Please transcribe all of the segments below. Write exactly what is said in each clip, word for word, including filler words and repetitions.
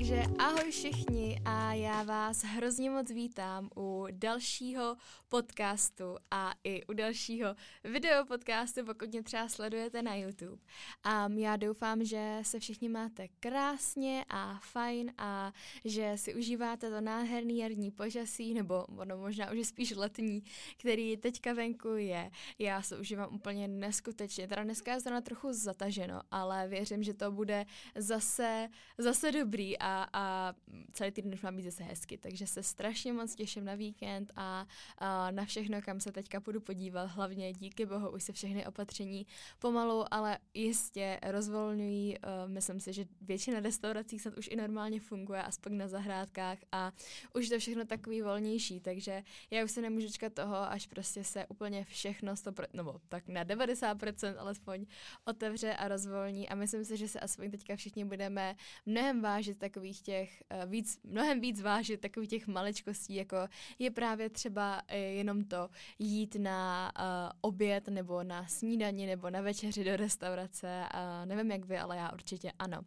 Takže ahoj všichni a já vás hrozně moc vítám u dalšího podcastu a i u dalšího videopodcastu, pokud mě třeba sledujete na YouTube. A já doufám, že se všichni máte krásně a fajn a že si užíváte to nádherný jarní počasí, nebo ono možná už je spíš letní, který teďka venku je. Já se užívám úplně neskutečně, teda dneska je zrovna trochu zataženo, ale věřím, že to bude zase, zase dobrý a, a celý týden už má být zase hezky, takže se strašně moc těším na víkend a, a na všechno, kam se teďka půjdu podívat, hlavně díky bohu už se všechny opatření pomalu, ale jistě rozvolňují, uh, myslím si, že většina restaurací snad už i normálně funguje, aspoň na zahrádkách a už to všechno takový volnější, takže já už se nemůžu čekat toho, až prostě se úplně všechno, sto procent, nebo tak na devadesát procent alespoň otevře a rozvolní a myslím si, že se aspoň teďka všichni budeme mnohem vážit takových těch, uh, víc, mnohem víc vážit takových těch maličkostí, jako je právě třeba uh, jenom to jít na uh, oběd nebo na snídani nebo na večeři do restaurace, uh, nevím jak vy, ale já určitě ano.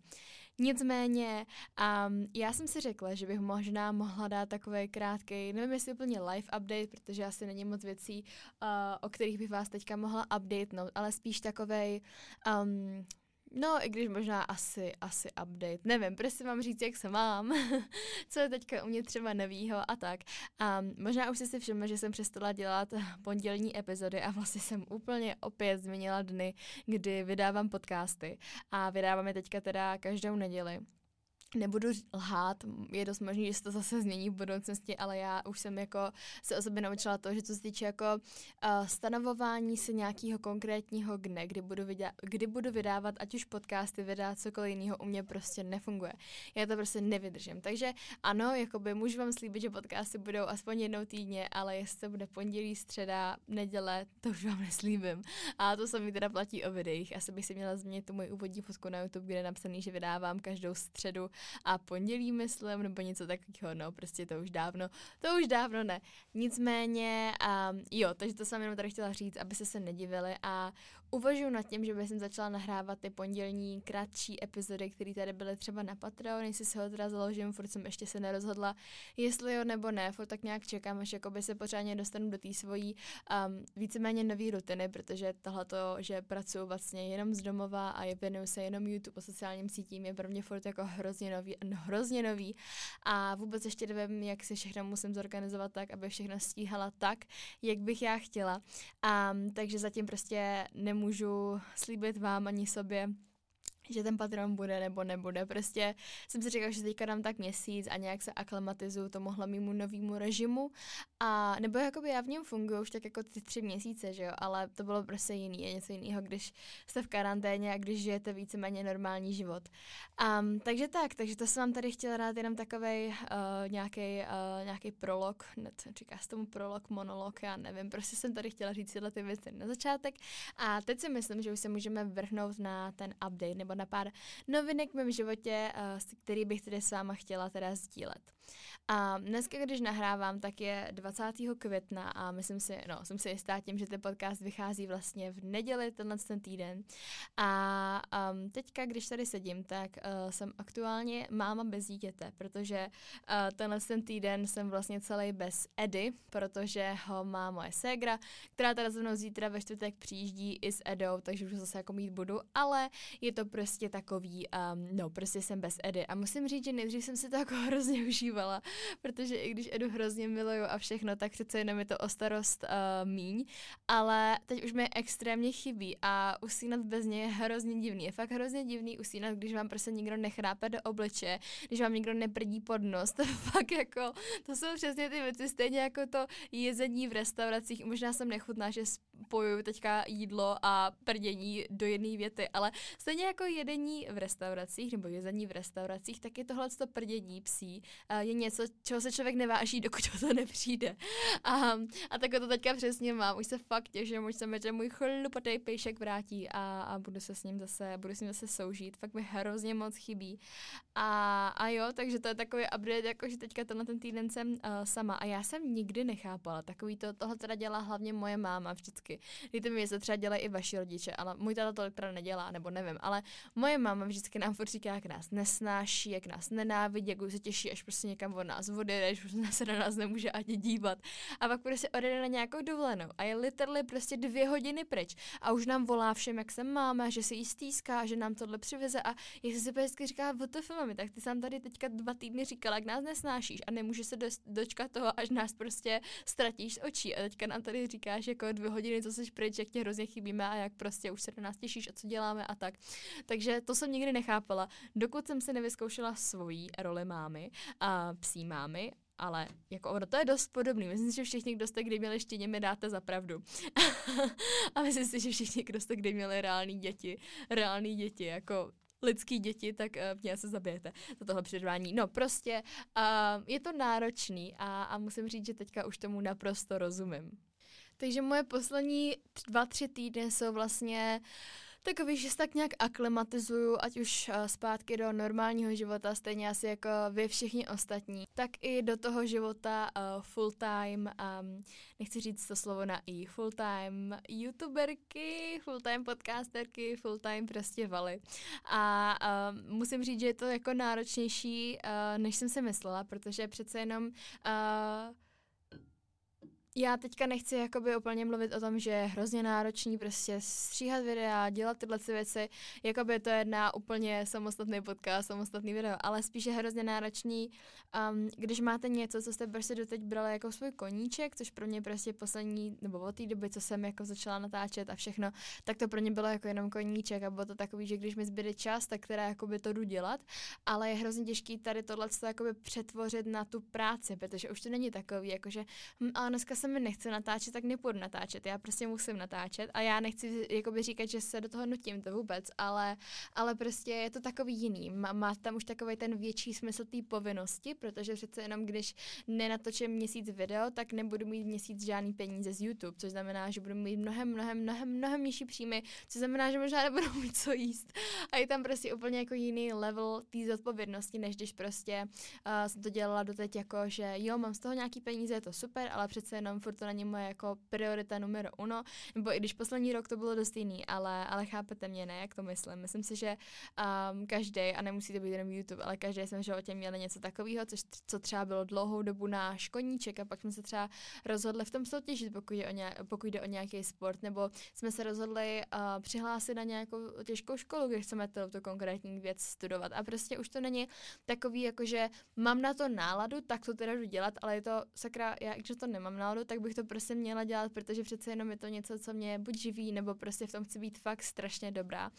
Nicméně um, já jsem si řekla, že bych možná mohla dát takový krátkej, nevím jestli úplně live update, protože asi není moc věcí, uh, o kterých bych vás teďka mohla updatenout, ale spíš takovej um, no, i když možná asi, asi update. Nevím, prostě vám říct, jak se mám, co je teďka u mě třeba novýho a tak. A možná už jste si všimli, že jsem přestala dělat pondělní epizody a vlastně jsem úplně opět změnila dny, kdy vydávám podcasty. A vydávám je teďka teda každou neděli. Nebudu lhát, je dost možný, že se to zase změní v budoucnosti, ale já už jsem jako se o sobě naučila to, že co se týče jako uh, stanovování se nějakého konkrétního dne, kdy budu, vydá- kdy budu vydávat, ať už podcasty, vydávat cokoliv jiného, u mě prostě nefunguje. Já to prostě nevydržím. Takže ano, jakoby můžu vám slíbit, že podcasty budou aspoň jednou týdně, ale jestli to bude pondělí, středa, neděle, to už vám neslíbím. A to samý teda platí o videích. Asi bych si měla změnit tu moji úvodní fotku na YouTube, kde je napsaný, že vydávám každou středu a pondělí, myslím, nebo něco takového, no, prostě to už dávno, to už dávno ne. Nicméně, um, jo, takže to jsem jenom tady chtěla říct, aby se se nedivili a uvažuji nad tím, že bych jsem začala nahrávat ty pondělní kratší epizody, které tady byly třeba na Patreon, jestli se ho teda založím, furt jsem ještě se nerozhodla, jestli jo nebo ne, furt tak nějak čekám, až jakoby se pořádně dostanu do té svojí um, víceméně nový rutiny, protože tohleto, že pracuji vlastně jenom z domova a věnuju se jenom YouTube a sociálním sítím, je pro mě furt jako hrozně nový, no, hrozně nový a vůbec ještě nevím, jak si všechno musím zorganizovat tak, aby všechno stíhala tak, jak bych já chtěla. A, takže zatím prostě nemůžu slíbit vám ani sobě, že ten Patreon bude nebo nebude. Prostě jsem si říkala, že teďka dám tak měsíc a nějak se aklimatizuju tomuhle mému novému režimu. A nebo jakoby já v něm funguji už tak jako ty tři měsíce, že jo, ale to bylo prostě jiný, je něco jiného, když jste v karanténě a když žijete víceméně normální život. Um, takže tak, takže to jsem vám tady chtěla dát jenom takovej uh, nějaký uh, nějaký prolog, ne, říká se tomu prolog, monolog, já nevím, prostě jsem tady chtěla říct tyhle ty věci na začátek a teď si myslím, že už se můžeme vrhnout na ten update nebo na pár novinek v mém životě, uh, který bych tedy s váma chtěla teda sdílet. A dneska, když nahrávám, tak je dvacátého května a myslím si, no, jsem si jistá tím, že ten podcast vychází vlastně v neděli, tenhle ten týden. A um, teďka, když tady sedím, tak uh, jsem aktuálně máma bez dítěte, protože uh, tenhle ten týden jsem vlastně celý bez Edy, protože ho má moje ségra, která teda se mnou zítra ve čtvrtek přijíždí i s Edou, takže už zase jako mít budu, ale je to prostě takový, um, no, prostě jsem bez Edy. A musím říct, že nejdřív jsem si to jako hrozně užívala, protože i když Edu hrozně miluju a všechno, tak přece jenom je to o starost uh, míň, ale teď už mi extrémně chybí a usínat bez něj je hrozně divný. Je fakt hrozně divný usínat, když vám prostě nikdo nechrápe do obličeje, když vám nikdo neprdí pod nos. To fakt jako, to jsou přesně ty věci, stejně jako to jezení v restauracích. Možná jsem nechutná, že spojuju teďka jídlo a prdění do jedné věty, ale stejně jako jedení v restauracích nebo jezení v restauracích, tak je tohleto prdění psí je něco, čeho se člověk neváží, dokud to nepřijde. A, a tak to teďka přesně mám. Už se fakt těším, už se mi, že můj chlupatý pejšek vrátí a, a budu se s ním zase, budu s ním zase soužít. Fakt mi hrozně moc chybí. A, a jo, takže to je takový update, jako že teďka tenhle ten týden jsem uh, sama. A já jsem nikdy nechápala. Takový to, tohle teda dělá hlavně moje máma. Vždycky vždycky. Dejte mi, jestli třeba dělají i vaši rodiče, ale můj táta to teda nedělá, nebo nevím, ale moje máma vždycky nám furt říká, jak nás nesnáší, jak nás nenávidí, jak se těší, až prostě někam od nás odjede, až prostě se na nás nemůže ani dívat. A pak prostě odjede na nějakou dovolenou a je literally prostě dvě hodiny pryč a už nám volá všem, jak se máme, že se jí stýská, že nám tohle přiveze a jak se si vždycky říká, what the fuck, tak ty sám tady teďka dva týdny říkala, jak nás nesnášíš a nemůže se dost, dočkat toho, až nás prostě ztratíš z očí a teďka nám tady říkáš jako dvě hodiny, co jsi pryč, jak tě hrozně chybíme a jak prostě už se do nás těšíš a co děláme a tak. Takže to jsem nikdy nechápala, dokud jsem si nevyzkoušela svoji roli mámy a psí mámy, ale jako ono to je dost podobný. Myslím si, že všichni, kdo jste kdy měli štěně, mi dáte za pravdu. A myslím si, že všichni, kdo jste kdy měli reální děti, reální děti, jako lidský děti, tak uh, mě se zabijete za tohle předvání. No prostě uh, je to náročný a, a musím říct, že teďka už tomu naprosto rozumím. Takže moje poslední dva, tři týdny jsou vlastně takový, že se tak nějak aklimatizuju, ať už uh, zpátky do normálního života, stejně asi jako vy všichni ostatní, tak i do toho života uh, full time, um, nechci říct to slovo na i, full time youtuberky, full time podcasterky, full time prostě valy. A uh, musím říct, že je to jako náročnější, uh, než jsem si myslela, protože přece jenom uh, já teďka nechci jakoby úplně mluvit o tom, že je hrozně náročný prostě stříhat videa, dělat tyhle věci, jakoby to je jedna úplně samostatný podcast, samostatný video, ale spíš je hrozně náročný, um, když máte něco, co jste prostě doteď brali jako svůj koníček, což pro mě prostě poslední, nebo od té doby, co jsem jako začala natáčet a všechno, tak to pro mě bylo jako jenom koníček a bylo to takový, že když mi zbyde čas, tak teda jakoby to jdu dělat, ale je hrozně těžký tady tohle jakoby přetvořit na tu práci, protože už to není takový, jakože hm, ale dneska se mi nechce natáčet, tak nepůjdu natáčet. Já prostě musím natáčet a já nechci jakoby říkat, že se do toho nutím, to vůbec, ale, ale prostě je to takový jiný. Má, má tam už takový ten větší smysl té povinnosti, protože přece jenom když nenatočím měsíc video, tak nebudu mít měsíc žádný peníze z YouTube, což znamená, že budu mít mnohem, mnohem, mnohem, mnohem nižší příjmy, což znamená, že možná nebudu mít co jíst. A je tam prostě úplně jako jiný level té zodpovědnosti, než když prostě uh, jsem to dělala doteď jako, že jo, mám z toho nějaký peníze, je to super, ale přece jenom furt to není moje jako priorita numero uno, nebo i když poslední rok to bylo dost jiný, ale, ale chápete mě, ne, jak to myslím. Myslím si, že um, každý, a nemusí to být jenom YouTube, ale každý jsme v životě měli něco takového, což, co třeba bylo dlouhou dobu náš koníček a pak jsme se třeba rozhodli v tom soutěžit, pokud jde o, nějak, pokud jde o nějaký sport, nebo jsme se rozhodli uh, přihlásit na nějakou těžkou školu, kde chceme to, to konkrétní věc studovat. A prostě už to není takový, jako že mám na to náladu, tak to teda jdu dělat, ale je to sakra, já když to nemám náladu, tak bych to prostě měla dělat, protože přece jenom je to něco, co mě buď živí, nebo prostě v tom chci být fakt strašně dobrá.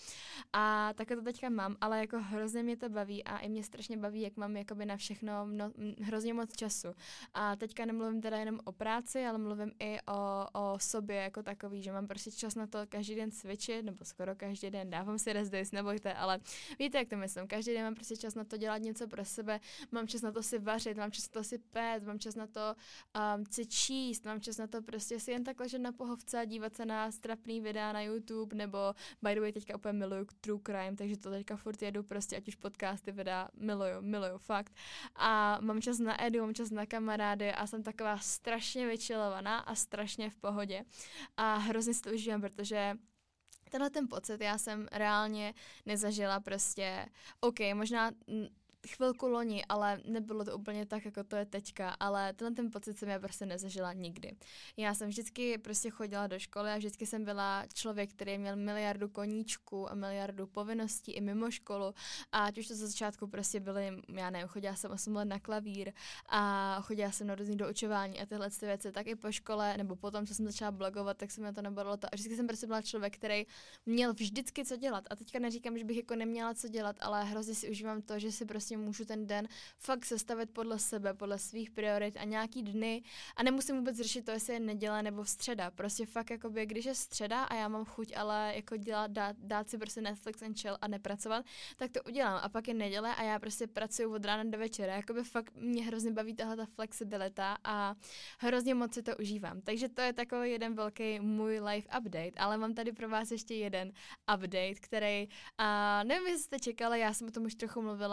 A takhle to teďka mám, ale jako hrozně mě to baví a i mě strašně baví, jak mám jakoby na všechno no, hrozně moc času. A teďka nemluvím teda jenom o práci, ale mluvím i o, o sobě jako takový, že mám prostě čas na to každý den cvičit, nebo skoro každý den, dávám si rest days, nebojte, ale víte, jak to myslím, každý den mám prostě čas na to dělat něco pro sebe, mám čas na to si vařit, mám čas na to si pét, mám čas na to um, si číst, mám čas na to prostě si jen tak ležet na pohovce a dívat se na strapný videa na YouTube, nebo by the way teďka úplně miluju true crime, takže to teďka furt jedu prostě, ať už podcasty, videa, miluju, miluju, fakt. A mám čas na Edu, mám čas na kamarády a jsem taková strašně vyčilovaná a strašně v pohodě. A hrozně si to užívám, protože tenhle ten pocit já jsem reálně nezažila prostě, OK, možná chvilku loni, ale nebylo to úplně tak, jako to je teďka, ale tenhle ten pocit jsem já prostě nezažila nikdy. Já jsem vždycky prostě chodila do školy a vždycky jsem byla člověk, který měl miliardu koníčků a miliardu povinností i mimo školu a ať už to za začátku prostě byly, já nevím, chodila jsem osm let na klavír a chodila jsem na různý doučování a tyhle věci, tak i po škole, nebo potom, co jsem začala blogovat, tak se mi to nebavilo to a vždycky jsem prostě byla člověk, který měl vždycky co dělat a teďka neříkám, že bych jako neměla co dělat, ale hrozně si užívám to, že si prostě můžu ten den fakt sestavit podle sebe, podle svých priorit a nějaký dny a nemusím vůbec řešit to, jestli je neděle nebo středa. Prostě fakt jakoby, když je středa a já mám chuť, ale jako dělat, dát, dát si prostě Netflix and chill a nepracovat, tak to udělám. A pak je neděle a já prostě pracuju od rána do večera. Jakoby fakt mě hrozně baví tahle ta flexibilita a hrozně moc si to užívám. Takže to je takový jeden velký můj life update, ale mám tady pro vás ještě jeden update, který, a nevím, jestli jste čekali, já jsem o tom už trochu mluvila, ale nevím,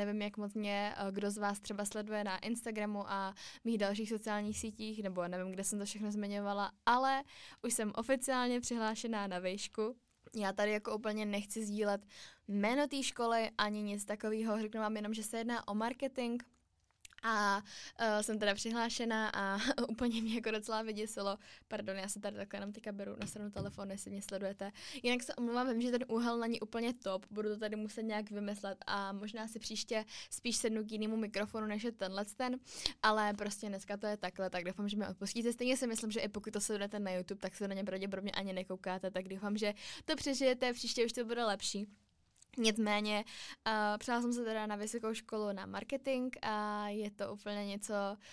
nevím, jak moc mě kdo z vás třeba sleduje na Instagramu a mých dalších sociálních sítích, nebo nevím, kde jsem to všechno zmiňovala, ale už jsem oficiálně přihlášená na vejšku. Já tady jako úplně nechci sdílet jméno té školy ani nic takového, řeknu vám jenom, že se jedná o marketing. A uh, jsem teda přihlášená a úplně mě jako docela vyděsilo. Pardon, já se tady takhle jenom teďka beru na stranu telefonu, jestli mě sledujete. Jinak se omlouvám, vím, že ten úhel není úplně top, budu to tady muset nějak vymyslet a možná si příště spíš sednu k jinému mikrofonu, než je tenhle ten, ale prostě dneska to je takhle, tak doufám, že mě odpustíte. Stejně si myslím, že i pokud to sledujete na YouTube, tak se na ně pravděpodobně ani nekoukáte, tak doufám, že to přežijete, příště už to bude lepší. Nicméně, uh, přijela jsem se teda na vysokou školu na marketing a je to úplně něco,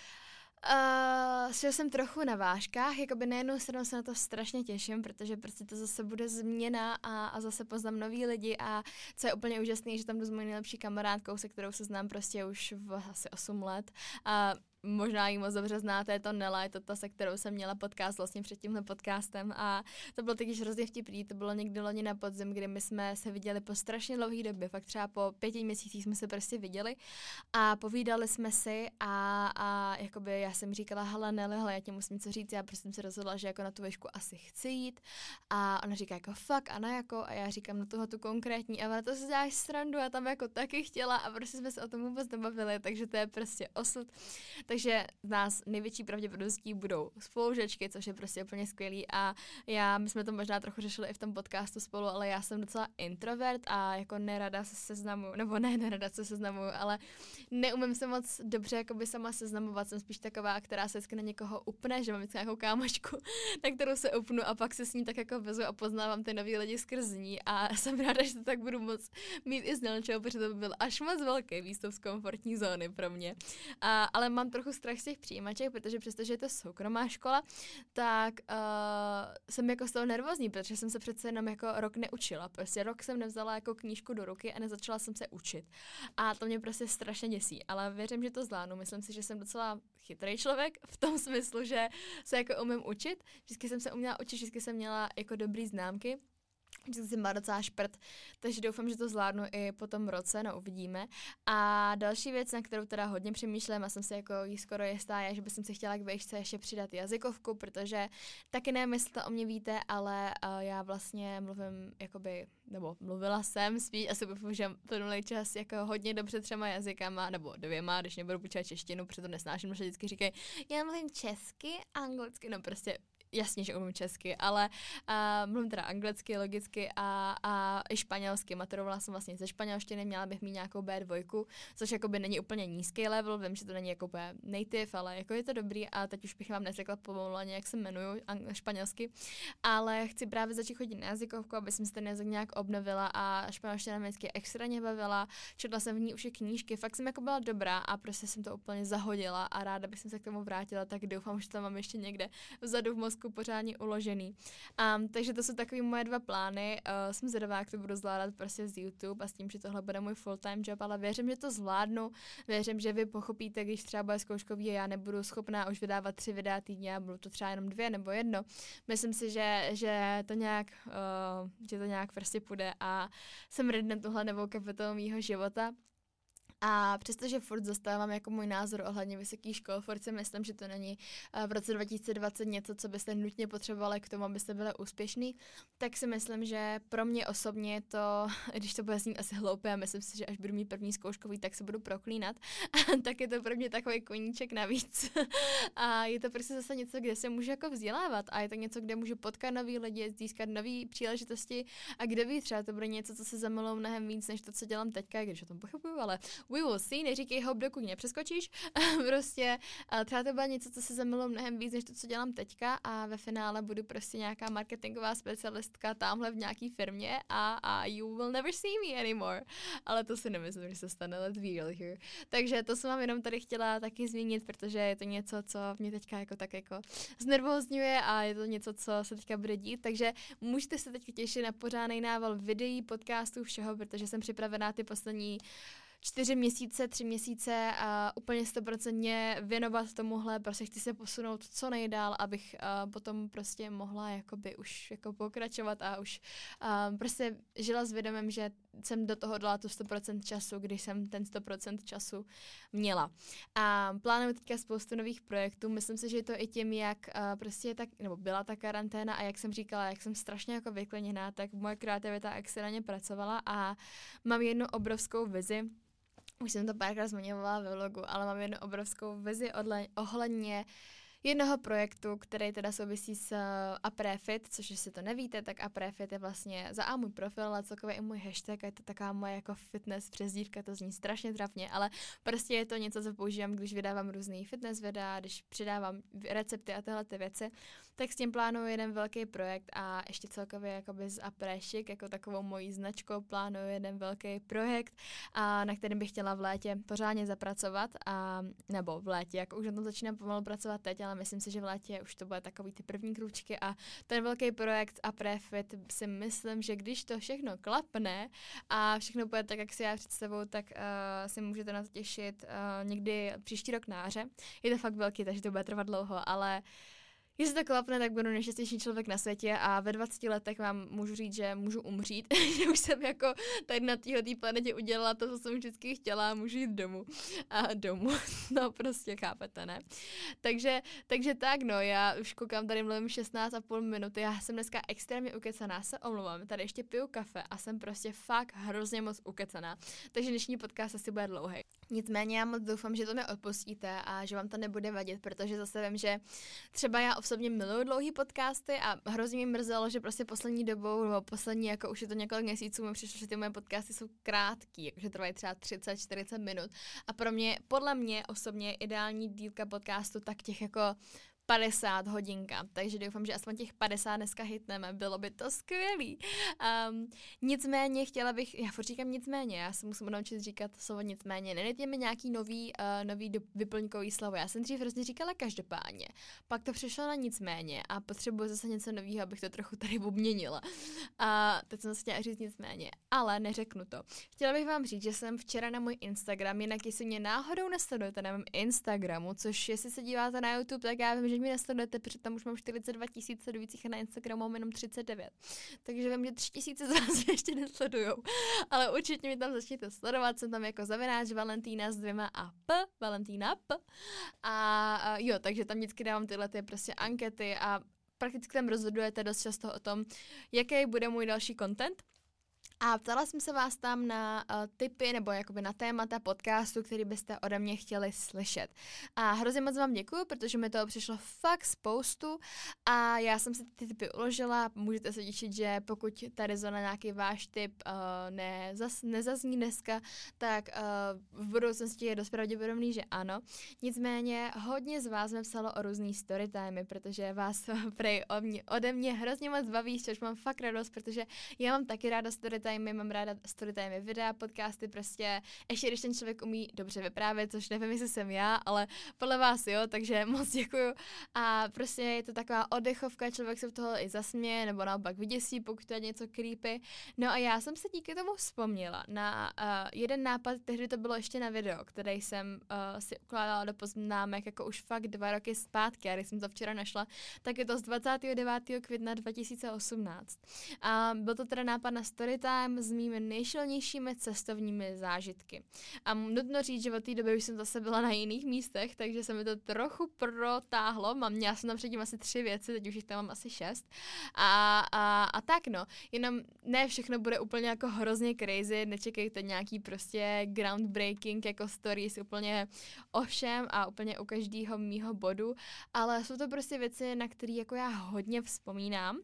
uh, s čeho jsem trochu na vážkách, jakoby na jednu stranu se na to strašně těším, protože prostě to zase bude změna a, a zase poznám nový lidi a co je úplně úžasné, že tam jdu s mojí nejlepší kamarádkou, se kterou se znám prostě už v asi osm let a možná ji moc dobře znáte, je to Nela, je to ta, se kterou jsem měla podcast vlastně před tímhle podcastem a to bylo taky hrozně vtipný, to bylo někdy loni na podzim, kdy my jsme se viděli po strašně dlouhé době, fakt třeba po pěti měsících jsme se prostě viděli a povídali jsme si a, a jakoby já jsem říkala, hele Neli, hele, já ti musím něco říct, já prostě jsem se rozhodla, že jako na tu výšku asi chci jít a ona říká jako fakt, Ana jako a já říkám na tohle tu konkrétní a ona to si děláš srandu, já tam jako taky chtěla a prostě jsme se o tom vůbec nebavili, takže to je prostě osud. Takže z nás největší pravděpodobností budou spolužečky, což je prostě úplně skvělý a já, my jsme to možná trochu řešili i v tom podcastu spolu, ale já jsem docela introvert a jako nerada se seznamuju, nebo ne nerada se seznamuju, ale neumím se moc dobře jakoby sama seznamovat, jsem spíš taková, která se vždycky na někoho upne, že mám vždycky nějakou kámošku, na kterou se upnu a pak se s ní tak jako vezu a poznávám ty nový lidi skrz ní a jsem ráda, že to tak budu moc mít i z něčeho, protože to by byl až moc velký výstup z komfortní zóny pro mě. A, ale mám trochu strach z těch přijímaček, protože přestože je to soukromá škola, tak uh, jsem jako z toho nervózní, protože jsem se přece jenom jako rok neučila. Prostě rok jsem nevzala jako knížku do ruky a nezačala jsem se učit. A to mě prostě strašně děsí, ale věřím, že to zvládnu. Myslím si, že jsem docela chytrý člověk v tom smyslu, že se jako umím učit. Vždycky jsem se uměla učit, vždycky jsem měla jako dobrý známky. Vždycky jsem byla docela šprt, takže doufám, že to zvládnu i po tom roce, no uvidíme. A další věc, na kterou teda hodně přemýšlím a jsem si jako jí skoro jistá, je, že bych si chtěla k výšce ještě přidat jazykovku, protože taky nevím, jestli to o mě víte, ale uh, já vlastně mluvím jakoby, nebo mluvila jsem spíš, asi bych že plnulý čas jako hodně dobře třema jazykama, nebo dvěma, když nebudu počítat češtinu, protože to nesnáším, že vždycky říkají, já mluvím česky, anglicky, no prostě jasně, že umím česky, ale uh, mluvím teda anglicky, logicky a, a i španělsky. Maturovala jsem vlastně ze španělštiny, měla bych mít nějakou bé dva, což jakoby není úplně nízký level, vím, že to není jako úplně native, ale jako je to dobrý a teď už bych vám neřekla pomalu ani, jak se jmenuju ang- španělsky, ale chci právě začít chodit na jazykovku, aby jsem si ten jazyk nějak obnovila a španělština mě vždycky extrémně bavila, četla jsem v ní už i knížky, fakt jsem jako byla dobrá a prostě jsem to úplně zahodila a ráda bych se k tomu vrátila, tak doufám, že to mám ještě někde vzadu v mozku pořádně uložený. Um, takže to jsou takový moje dva plány. Uh, jsem zvědavá, jak to budu zvládat prostě z YouTube a s tím, že tohle bude můj full-time job, ale věřím, že to zvládnu. Věřím, že vy pochopíte, když třeba bude zkouškový a já nebudu schopná už vydávat tři videa týdně a budu to třeba jenom dvě nebo jedno. Myslím si, že, že to nějak uh, že to nějak prostě půjde a jsem ready na tuhle novou kapitolu mýho života. A přestože furt zastávám jako můj názor ohledně vysokých škol, furt si myslím, že to není v roce dva tisíce dvacet něco, co byste nutně potřebovali k tomu, abyste byli úspěšný, tak si myslím, že pro mě osobně to, když to bude znít asi hloupé a myslím si, že až budu mít první zkouškový, tak se budu proklínat, tak je to pro mě takový koníček navíc. A je to prostě zase něco, kde se můžu jako vzdělávat a je to něco, kde můžu potkat nový lidi, získat nový příležitosti a kde ví, třeba to bude něco, co se zamiluje mnohem víc, než to, co dělám teďka, když o tom pochybuju, ale we will see, neříkej hop, dokud nepřeskočíš. Prostě třeba to bude něco, co se zamiluje mnohem víc, než to, co dělám teďka a ve finále budu prostě nějaká marketingová specialistka tamhle v nějaký firmě a, a you will never see me anymore. Ale to si nemyslím, že se stane, let's be real here. Takže to jsem vám jenom tady chtěla taky zmínit, protože je to něco, co mě teďka jako tak jako znervózňuje a je to něco, co se teďka bude dít, takže můžete se teď těšit na pořádnej nával videí, podcastů, všeho, protože jsem připravená ty poslední čtyři měsíce, tři měsíce a úplně stoprocentně věnovat tomuhle, prostě chci se posunout co nejdál, abych uh, potom prostě mohla jakoby už jako pokračovat a už uh, prostě žila s vědomím, že jsem do toho dala tu sto procent času, když jsem ten sto procent času měla. A plánuju teďka spoustu nových projektů, myslím si, že je to i tím, jak uh, prostě tak, nebo byla ta karanténa a jak jsem říkala, jak jsem strašně jako vykleněná, tak moje kreativita extrémně pracovala a mám jednu obrovskou vizi. Už jsem to párkrát zmiňovala ve vlogu, ale mám jednu obrovskou vizi odle- ohledně jednoho projektu, který teda souvisí s uh, Aprefit, což jestli to nevíte, tak Aprefit je vlastně za A můj profil, ale celkově i můj hashtag a je to taková moje jako fitness přezdívka, to zní strašně trapně, ale prostě je to něco, co používám, když vydávám různý fitness videa, když přidávám recepty a tyhle ty věci, tak s tím plánuju jeden velký projekt a ještě celkově jakoby z Aprešik, jako takovou mojí značkou plánuju jeden velký projekt, a na kterém bych chtěla v létě pořádně zapracovat, a nebo v létě, jako už na tom začínám pomalu pracovat teď, ale myslím si, že v létě už to bude takový ty první krůčky a ten velký projekt Aprefit si myslím, že když to všechno klapne a všechno bude tak, jak si já představuju, tak uh, si můžete na to těšit uh, někdy příští rok na jaře. Je to fakt velký, takže to bude trvat dlouho, ale jestli to klapne, tak budu nejšťastnější člověk na světě a ve dvaceti letech vám můžu říct, že můžu umřít, že už jsem jako tady na této planetě udělala to, co jsem vždycky chtěla a můžu jít domů. A domů, no prostě chápete, ne? Takže, takže tak, no, já už koukám, tady mluvím šestnáct a půl minuty, já jsem dneska extrémně ukecaná, se omlouvám, tady ještě piju kafe a jsem prostě fakt hrozně moc ukecaná, takže dnešní podcast asi bude dlouhý. Nicméně já moc doufám, že to mi odpustíte a že vám to nebude vadit, protože zase vím, že třeba já osobně miluju dlouhý podcasty a hrozně mi mrzelo, že prostě poslední dobou, nebo poslední, jako už je to několik měsíců, mi přišlo, že ty moje podcasty jsou krátký, jakože trvají třeba třicet čtyřicet minut a pro mě, podle mě osobně ideální dílka podcastu tak těch jako padesát hodinka, takže doufám, že aspoň těch padesát dneska hitneme, bylo by to skvělý. Um, nicméně chtěla bych, já furt říkám nicméně, já se musím naučit říkat slovo nicméně, nedejte mi nějaký nový, uh, nový do, vyplňkový slovo, já jsem dřív hrozně říkala každopádně, pak to přišlo na nicméně a potřebuji zase něco nového, abych to trochu tady obměnila. A teď jsem zase chtěla říct nicméně, ale neřeknu to. Chtěla bych vám říct, že jsem včera na můj Instagram, jinak jestli mě náhodou nesledujete na mém Instagramu, což jestli se díváte na YouTube, tak já vím, že mi nesledujete, protože tam už mám čtyřicet dva tisíc sledujících a na Instagramu mám jenom třicet devět. Takže vím, že tři tisíce z vás ještě nesledujou. Ale určitě mi tam začněte sledovat, jsem tam jako zavináč Valentína s dvěma a p, Valentína p. A, a jo, takže tam vždycky dávám tyhle ty prostě ankety a prakticky tam rozhodujete dost často o tom, jaký bude můj další content. A ptala jsem se vás tam na uh, tipy nebo jakoby na témata podcastu, který byste ode mě chtěli slyšet. A hrozně moc vám děkuju, protože mi toho přišlo fakt spoustu a já jsem si ty tipy uložila. Můžete se těšit, že pokud tady zóna nějaký váš tip uh, ne, zas, nezazní dneska, tak uh, v budoucnosti je dost pravděpodobný, že ano. Nicméně hodně z vás mi psalo o různý storytimey, protože vás prej ode mě hrozně moc baví, což mám fakt radost, protože já mám taky ráda storytimey. Mám ráda storytime, videa, podcasty, prostě ještě když ten člověk umí dobře vyprávět, což nevím, jestli jsem já, ale podle vás jo, takže moc děkuju. A prostě je to taková oddechovka, člověk se v toho i zasměje, nebo naopak vyděsí, pokud to je něco creepy. No a já jsem se díky tomu vzpomněla na uh, jeden nápad, tehdy to bylo ještě na video, který jsem uh, si ukládala do poznámek jako už fakt dva roky zpátky, a když jsem to včera našla, tak je to z dvacátého devátého května dva tisíce osmnáct. A byl to teda nápad na storytime s mými nejšilnějšími cestovními zážitky. A nutno říct, že od té doby už jsem zase byla na jiných místech, takže se mi to trochu protáhlo. Mám, měla jsem tam předtím asi tři věci, teď už jich tam mám asi šest. A, a, a tak no, jenom ne všechno bude úplně jako hrozně crazy, nečekejte nějaký prostě groundbreaking jako stories úplně o všem a úplně u každého mýho bodu, ale jsou to prostě věci, na které jako já hodně vzpomínám,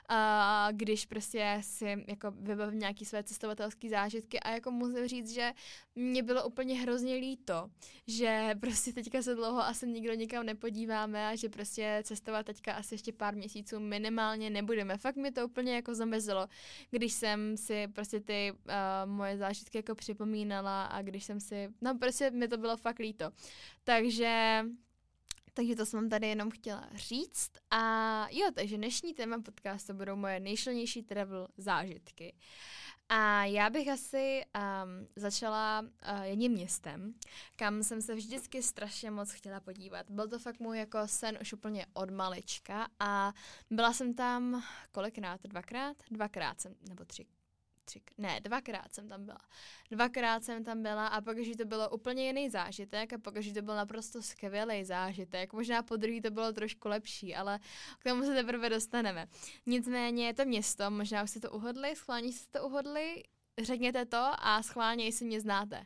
a když prostě si jako vybavím nějaký své cestovatelské zážitky a jako musím říct, že mě bylo úplně hrozně líto, že prostě teďka se dlouho asi nikdo nikam nepodíváme a že prostě cestovat teďka asi ještě pár měsíců minimálně nebudeme. Fakt mi to úplně jako zamezilo, když jsem si prostě ty uh, moje zážitky jako připomínala a když jsem si, no prostě mi to bylo fakt líto. Takže Takže to jsem tady jenom chtěla říct. A jo, takže dnešní téma podcastu budou moje nejšilnější travel zážitky. A já bych asi um, začala uh, jedním městem, kam jsem se vždycky strašně moc chtěla podívat. Byl to fakt můj jako sen už úplně od malička a byla jsem tam kolikrát? Dvakrát? Dvakrát jsem, nebo tři. Tři, ne, dvakrát jsem tam byla. Dvakrát jsem tam byla a pokaždé to bylo úplně jiný zážitek a pokaždé to byl naprosto skvělý zážitek. Možná po druhý to bylo trošku lepší, ale k tomu se teprve dostaneme. Nicméně je to město, možná už jste to uhodli, schválně jste to uhodli, řekněte to a schválně, jestli mě znáte.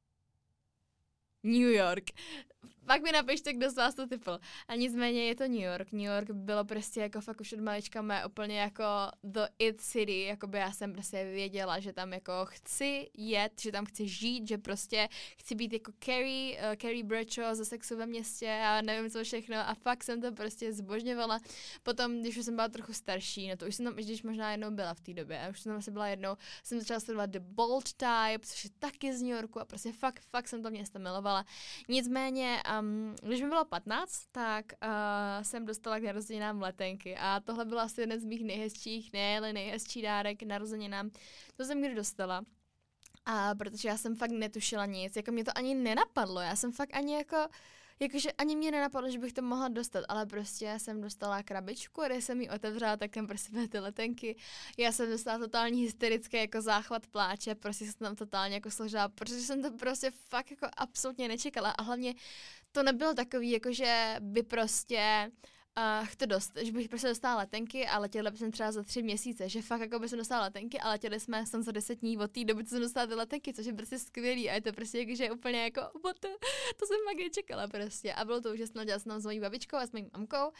New York. Pak mi napište, kdo z vás to typl. A nicméně je to New York. New York bylo prostě jako fakt už od malička mé úplně jako the it city, jakoby já jsem prostě věděla, že tam jako chci jet, že tam chci žít, že prostě chci být jako Carrie, uh, Carrie Bradshaw ze Sexu ve městě a nevím co všechno a fakt jsem to prostě zbožňovala. Potom, když už jsem byla trochu starší, no to už jsem tam, když možná jednou byla v té době, a už jsem tam asi byla jednou, jsem začala studovat The Bold Type, což je taky z New Yorku a prostě fakt, fakt jsem to město milovala. Nicméně, um, když mi bylo patnáct, tak uh, jsem dostala k narozeninám letenky a tohle byl asi jeden z mých nejhezčích, ne, ale nejhezčí dárek k narozeninám, to jsem kdy dostala. A protože já jsem fakt netušila nic, jako mě to ani nenapadlo, já jsem fakt ani jako, jakože ani mě nenapadlo, že bych to mohla dostat, ale prostě jsem dostala krabičku, kde jsem ji otevřela, tak tam prostě byly ty letenky. Já jsem dostala totální hysterické jako záchvat pláče, prostě jsem tam totálně jako složila, protože jsem to prostě fakt jako absolutně nečekala a hlavně to nebylo takový, jakože by prostě Uh, to dost, že bych prostě dostala letenky a letěli bychom třeba za tři měsíce, že fakt jako bychom dostala letenky a letěli jsme sem za deset dní od té doby, co jsem dostala ty letenky, což je prostě skvělý a je to prostě jako, že je úplně jako, to, to jsem fakt nečekala prostě a bylo to úžasné, dělala jsem tam s mojí babičkou a s mojí mamkou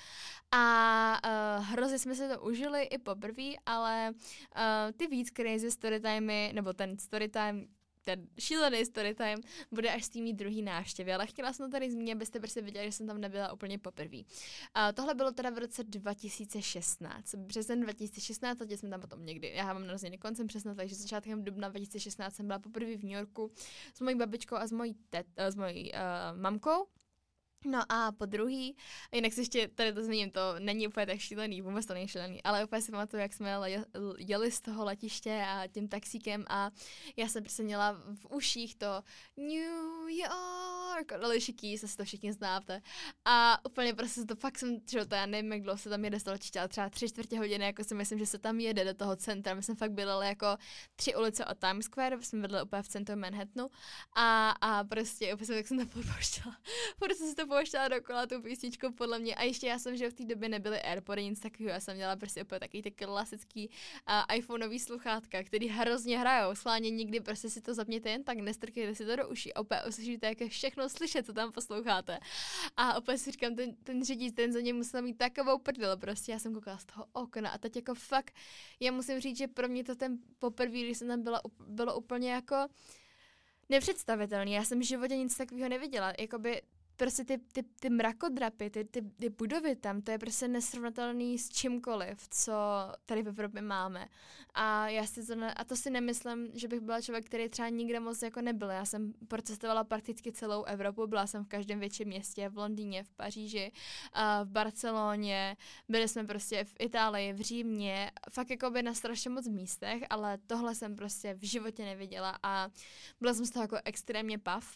a uh, hrozně jsme se to užili i poprvé, ale uh, ty víc crazy storytimey, nebo ten storytime, ten šílený storytime bude až z té mý druhý návštěvy, ale chtěla jsem to tady zmínit, abyste prostě viděli, že jsem tam nebyla úplně poprvé. Uh, tohle bylo teda v roce dva tisíce šestnáct, březen dva tisíce šestnáct, teď jsme tam potom někdy, já mám narozeniny koncem března, takže začátkem dubna dva tisíce šestnáct jsem byla poprvé v New Yorku s mojí babičkou a s mojí, tet, uh, s mojí uh, mamkou. No a po druhý, jinak si ještě tady to zmíním, to není úplně tak šílený, vůbec to není šílený, ale úplně si pamatuju, jak jsme jeli z toho letiště a tím taxíkem a já jsem prostě měla v uších to New York, ale všichni, se to všichni znáte a úplně prostě to fakt jsem, že to já nevím, jak dlouho se tam jede z toho letiště, ale třeba tři čtvrtě hodiny, jako si myslím, že se tam jede do toho centra, my jsme fakt bydleli jako tři ulice od Times Square, jsme bydleli úplně v centru Manhattanu a, a prostě úplně jsem, tak jsem to popouštěla, prostě se to pouštěla dokola tu písničku podle mě a ještě já jsem, že v té době nebyly AirPody, nic takového, já jsem měla prostě úplně takový ty klasický uh, iPhoneový sluchátka, který hrozně hrajou, schválně nikdy prostě si to zapněte jen tak, nestrkejte si to do uší a opět uslyšíte, jak je všechno slyšet, co tam posloucháte a opět si říkám, ten, ten řidič, ten za ně musel mít takovou prdel, prostě já jsem koukala z toho okna a teď jako fakt, já musím říct, že pro mě to ten poprvé, když jsem tam byla, bylo úplně jako nepředstavitelný, já jsem v životě nic takového neviděla, jakoby prostě ty, ty, ty mrakodrapy, ty, ty, ty budovy tam, to je prostě nesrovnatelný s čímkoliv, co tady v Evropě máme. A já si to, ne, a to si nemyslím, že bych byla člověk, který třeba nikde moc jako nebyl. Já jsem procestovala prakticky celou Evropu, byla jsem v každém větším městě, v Londýně, v Paříži, v Barceloně, byli jsme prostě v Itálii, v Římě, fakt jako by na strašně moc místech, ale tohle jsem prostě v životě neviděla a byla jsem z toho jako extrémně pav.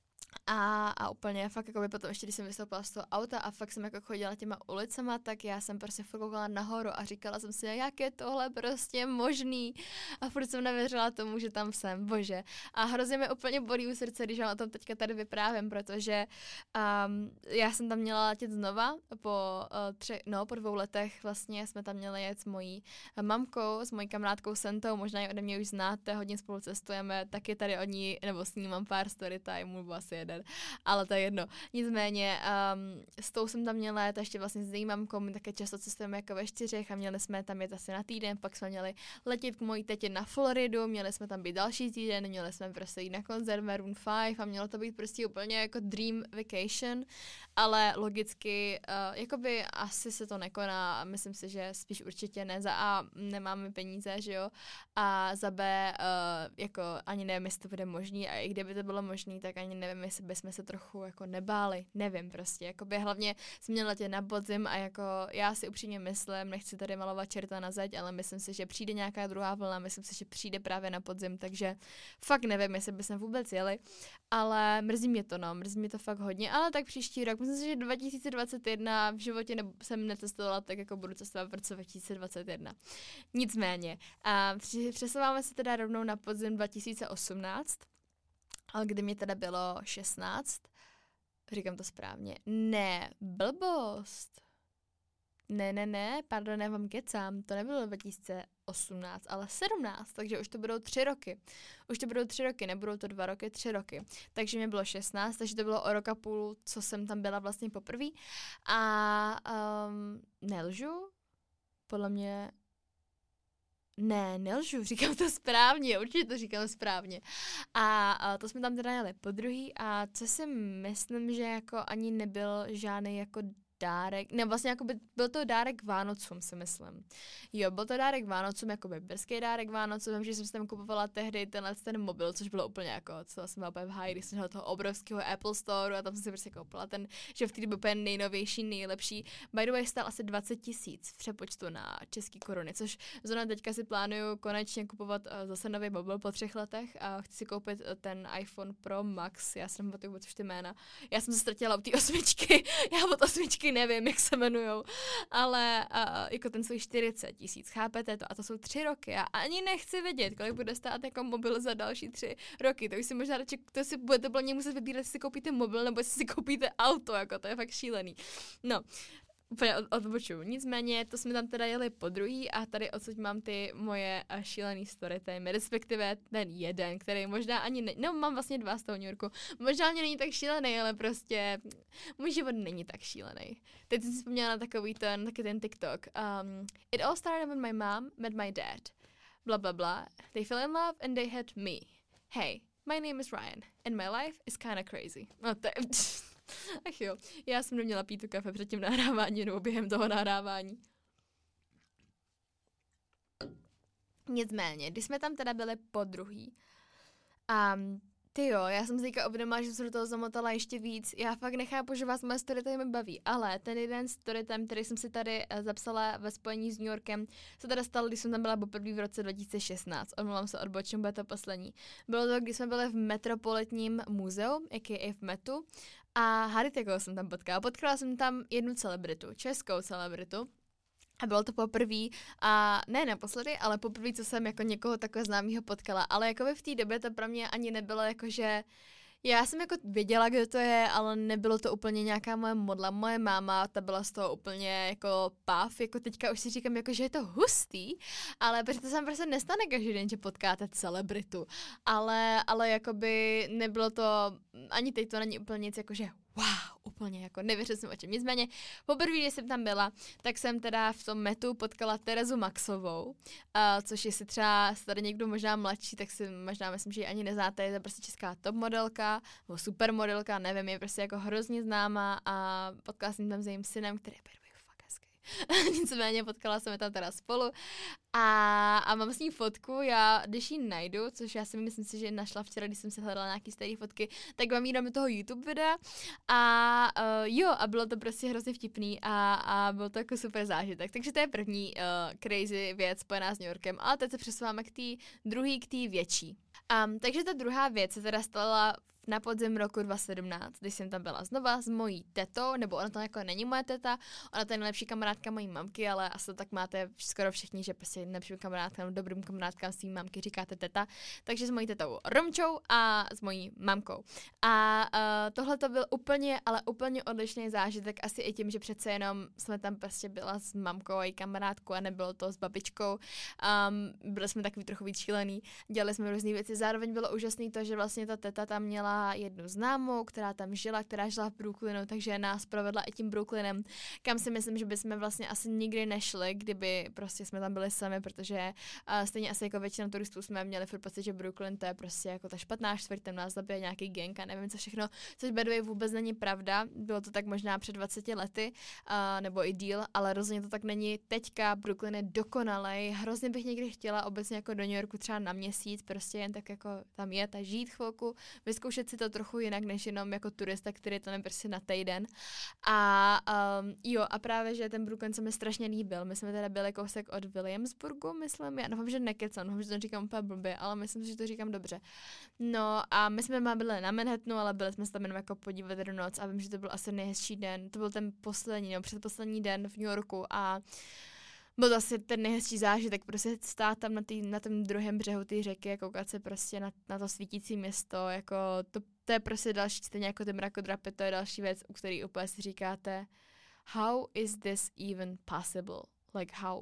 A, a úplně fakt jako by potom ještě, když jsem vystoupila z toho auta a fakt jsem jako chodila těma ulicama, tak já jsem prostě fakt koukala nahoru a říkala jsem si, jak je tohle prostě možný a furt jsem nevěřila tomu, že tam jsem, bože. A hrozně mi úplně bolí u srdce, když vám o tom teďka tady vyprávím, protože um, já jsem tam měla letět znova po uh, tři, no po dvou letech vlastně jsme tam měli jet s mojí mamkou, s mojí kamarádkou Sentou, možná ji ode mě už znáte, hodně spolu cestujeme, taky tady od ní, nebo s ní mám pár story time, asi jeden, ale to je jedno. Nicméně um, s tou jsem tam měla jet ještě vlastně s její mamkou, my také často cestujeme jako ve čtyřech a měli jsme tam jet asi na týden, pak jsme měli letět k mojí tetě na Floridu, měli jsme tam být další týden, měli jsme prostě jít na koncert Maroon five a mělo to být prostě úplně jako dream vacation, ale logicky uh, jakoby asi se to nekoná a myslím si, že spíš určitě ne, za A nemáme peníze, že jo, a za B uh, jako ani nevím, jestli to bude možný a i kdyby to bylo možný, tak ani nevím, jestli aby jsme se trochu jako nebáli, nevím prostě, jakoby hlavně jsme měli letět na podzim a jako já si upřímně myslím, nechci tady malovat čerta na zeď, ale myslím si, že přijde nějaká druhá vlna, myslím si, že přijde právě na podzim, takže fakt nevím, jestli bychom vůbec jeli, ale mrzí mě to, no, mrzí mě to fakt hodně, ale tak příští rok, myslím si, že dva tisíce dvacet jedna v životě ne- jsem necestovala tak, jako budu cestovat v roce dva tisíce dvacet jedna. Nicméně, a přesouváme se teda rovnou na podzim dva tisíce osmnáct, ale kdy mě teda bylo šestnáct, říkám to správně, ne, blbost, ne, ne, ne, pardon, já vám kecám, to nebylo dva tisíce osmnáct, ale sedmnáct, takže už to budou tři roky. Už to budou tři roky, nebudou to dva roky, tři roky. Takže mě bylo šestnáct, takže to bylo o rok a půl, co jsem tam byla vlastně poprvé. A um, nelžu? Podle mě... Ne, nelžu, říkám to správně, určitě to říkám správně. A, a to jsme tam teda jeli po druhý a co si myslím, že jako ani nebyl žádný jako dárek, ne, vlastně jako by byl to dárek Vánocům, si myslím. Jo, byl to dárek Vánocům, jako by brzký dárek Vánocům, vím, že jsem si tam kupovala tehdy tenhle ten mobil, což bylo úplně jako, co jsem byla úplně v háji, když jsem měla toho obrovského Apple Store a tam jsem si prostě koupila ten, že v té době úplně nejnovější, nejlepší. By the way, stál asi dvacet tisíc v přepočtu na český koruny, což zrovna teďka si plánuju konečně kupovat uh, zase nový mobil po třech letech a chci si koupit uh, ten iPhone Pro Max, já jsem nepamatuju vůbec už ty jména. Já jsem se ztratila u té osmičky, já od osmičky nevím, jak se jmenujou, ale uh, jako ten svůj čtyřicet tisíc, chápete to? A to jsou tři roky a ani nechci vědět, kolik bude stát jako mobil za další tři roky. To už si možná radši, to si budete plně muset vybírat, jestli si koupíte mobil nebo jestli si koupíte auto, jako to je fakt šílený. No, úplně od, odbočuju. Nicméně, to jsme tam teda jeli po druhý a tady odsud mám ty moje uh, šílený storytime, respektive ten jeden, který možná ani ne, no mám vlastně dva z toho New Yorku, možná ani není tak šílený, ale prostě můj život není tak šílený. Teď jsem si vzpomněla na takový ten, taky ten TikTok. Um, It all started when my mom met my dad. Bla bla bla. They fell in love and they had me. Hey, my name is Ryan and my life is kinda crazy. No to ach jo, já jsem neměla pít tu kafe před tím nahrávání nebo během toho nahrávání. Nicméně, když jsme tam teda byli po druhý, um, ty jo, já jsem si teďka uvědomila, že jsem se do toho zamotala ještě víc. Já fakt nechápu, že vás moje storytime baví, ale ten jeden storytime, který jsem si tady uh, zapsala ve spojení s New Yorkem, se teda stal, když jsem tam byla poprvé v roce dva tisíce šestnáct. Odmluvám se, odbočím, bude to poslední. Bylo to, když jsme byli v Metropolitním muzeu, a k a v Metu, a hádejte, koho jsem tam potkala. Potkala jsem tam jednu celebritu, českou celebritu. A bylo to poprvé, a ne naposledy, ale poprvé, co jsem jako někoho takového známého potkala. Ale jako v té době to pro mě ani nebylo jako, že já jsem jako věděla, kdo to je, ale nebylo to úplně nějaká moje modla. Moje máma, ta byla z toho úplně jako pav, jako teďka už si říkám, jako, že je to hustý, ale protože to se prostě nestane každý den, že potkáte celebritu. Ale, ale jakoby nebylo to, ani teď to není úplně nic jako, že wow, úplně jako nevěřil jsem očem. Nicméně, poprvé, když jsem tam byla, tak jsem teda v tom Metu potkala Terezu Maxovou, uh, což jestli třeba tady někdo možná mladší, tak si možná myslím, že ji ani neznáte, je to prostě česká top modelka, nebo super modelka, nevím, je prostě jako hrozně známá a potkala jsem tam s jejím synem, který je fakt hezký. Nicméně potkala jsem je tam teda spolu a, a mám s ní fotku, já když ji najdu, což já si myslím si, že našla včera, když jsem si hledala nějaký staré fotky, tak vám jí dám do toho YouTube videa a uh, jo, a bylo to prostě hrozně vtipný a, a byl to jako super zážitek. Takže to je první uh, crazy věc spojená s New Yorkem, ale teď se přesouváme k té druhý, k té větší. Um, takže ta druhá věc se teda stala na podzim roku dva tisíce sedmnáct, když jsem tam byla znova s mojí tetou, nebo ona to jako není moje teta, ona to je nejlepší kamarádka mojí mamky, ale asi tak máte skoro všichni, že prostě nejlepším kamarádkám, dobrým kamarádkám svým mamky říkáte teta, takže s mojí tetou Romčou a s mojí mamkou. A uh, tohle to byl úplně, ale úplně odlišný zážitek, asi i tím, že přece jenom jsme tam prostě byla s mamkou a její kamarádkou a nebylo to s babičkou. Um, byli jsme takový trochu víc šílený, dělali jsme různé věci, zároveň bylo úžasný to, že vlastně ta teta tam měla jednu známou, která tam žila, která žila v Brooklynu, takže nás provedla i tím Brooklynem, kam si myslím, že bychom vlastně asi nikdy nešli, kdyby prostě jsme tam byli sami, protože uh, stejně asi jako většina turistů jsme měli furt pocit, že Brooklyn to je prostě jako ta špatná čtvrť, tam nás zabije nějaký gang a nevím co všechno, což by the way vůbec není pravda, bylo to tak možná před dvaceti lety, uh, nebo i díl, ale rozhodně to tak není. Teďka Brooklyn je dokonalej, hrozně bych někdy chtěla obecně jako do New Yorku třeba na měsíc, prostě jen tak jako tam jet a žít chvilku, vyzkoušet vyzkoušet si to trochu jinak, než jenom jako turista, který je tam prostě na týden. A um, jo, a právě, že ten Brooklyn se mi strašně líbil. My jsme teda byli kousek od Williamsburgu, myslím. Já doufám, že nekecám, doufám, že to říkám úplně blbě, ale myslím si, že to říkám dobře. No a my jsme byli na Manhattanu, ale byli jsme se tam jenom jako podívat do noc a vím, že to byl asi nejhezčí den. To byl ten poslední, no předposlední den v New Yorku a byl to asi ten nejhezčí zážitek, prostě stát tam na, tý, na tom druhém břehu té řeky a koukat se prostě na, na to svítící město, jako to, to je prostě další, stejně jako ty mrakodrapy, to je další věc, u který úplně si říkáte, how is this even possible? Like how?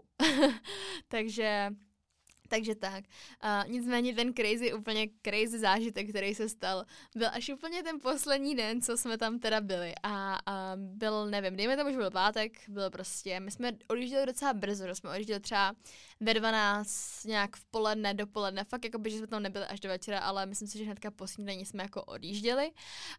takže... Takže tak. Uh, nicméně ten crazy, úplně crazy zážitek, který se stal, byl až úplně ten poslední den, co jsme tam teda byli. A uh, byl, nevím, dejme tomu, že byl pátek, bylo prostě, my jsme odjížděli docela brzo, jsme odjížděli třeba ve dvanáct, nějak v poledne, dopoledne, fakt jako by, že jsme tam nebyli až do večera, ale myslím si, že hnedka po snídani jsme jako odjížděli.